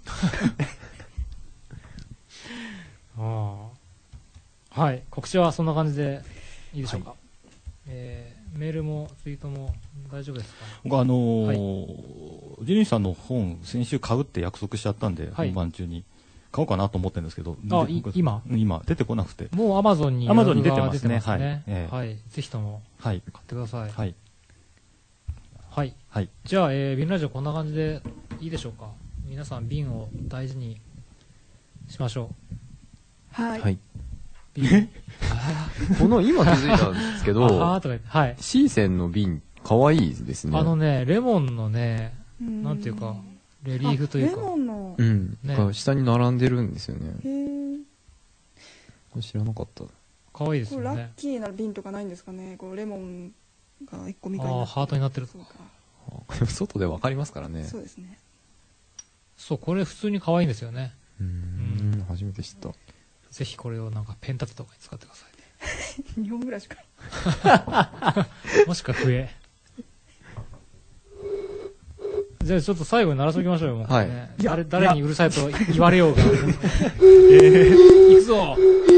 ああ。はい、告知はそんな感じでいいでしょうか。はい、えー、メールもツイートも大丈夫ですか？ 僕あのー、ジェニーさんの本先週買うって約束しちゃったんで、はい、本番中に買おうかなと思ってるんですけど、 あ、今今出てこなくて、 もうアマゾンにアマゾンに出てますね。 はい、えー、はい、ぜひとも買ってください。 はい。 はい。はい。じゃあ、えー、瓶ラジオこんな感じでいいでしょうか。皆さん瓶を大事にしましょう。はい。 はい。瓶この、今気づいたんですけど、 あーとか言って、はい。 シーセンの瓶、かわいいですね。 あのね、レモンのね、なんていうか、レリーフというか。 レモンの。 うん。ね、下に並んでるんですよね。 へー。 これ知らなかった。 かわいいですよね。 ラッキーな瓶とかないんですかね。こうレモンが一個みかんになってる。 ああ、ハートになってる。 そうか。 外でわかりますからね。 そうですね。 そう、これ普通に可愛いんですよね。 うん、うん、初めて知った。 ぜひこれをなんかペン立てとかに使ってくださいね。にほんぐらいしか。 もしくは笛。じゃあちょっと最後に鳴らしておきましょうよ、もう、ね。はい。誰、誰にうるさいと言われようが。えー、行くぞ。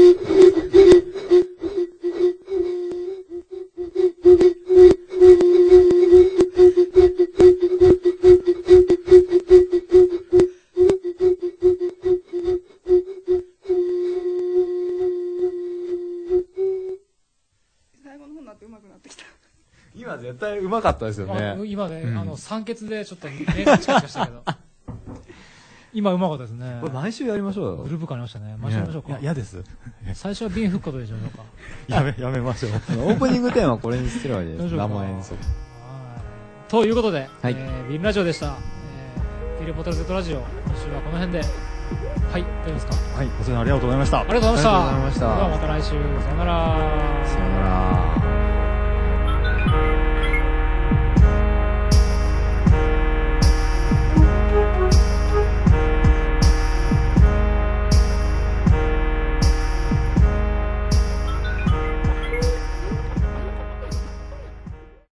今絶対うまかったですよね。 今ね、うん、あの、酸欠でちょっと目がチカチカしたけど。今うまかったですね。 これ毎週やりましょうよ。 グループ感ありましたね。毎週やりましょうか。 いや、嫌です。 最初は瓶吹くことでしょうか。 やめ、やめましょう。 オープニングテーマはこれにすればいいです。生演奏。 ということで、 はい、 えー、ビンラジオでした。えー、ティレポタル Z ラジオ、今週はこの辺で。はい、大丈夫ですか。 はい、ご清聴ありがとうございました。 ありがとうございました。 ありがとうございました。 ではまた来週、さよなら。 さよなら。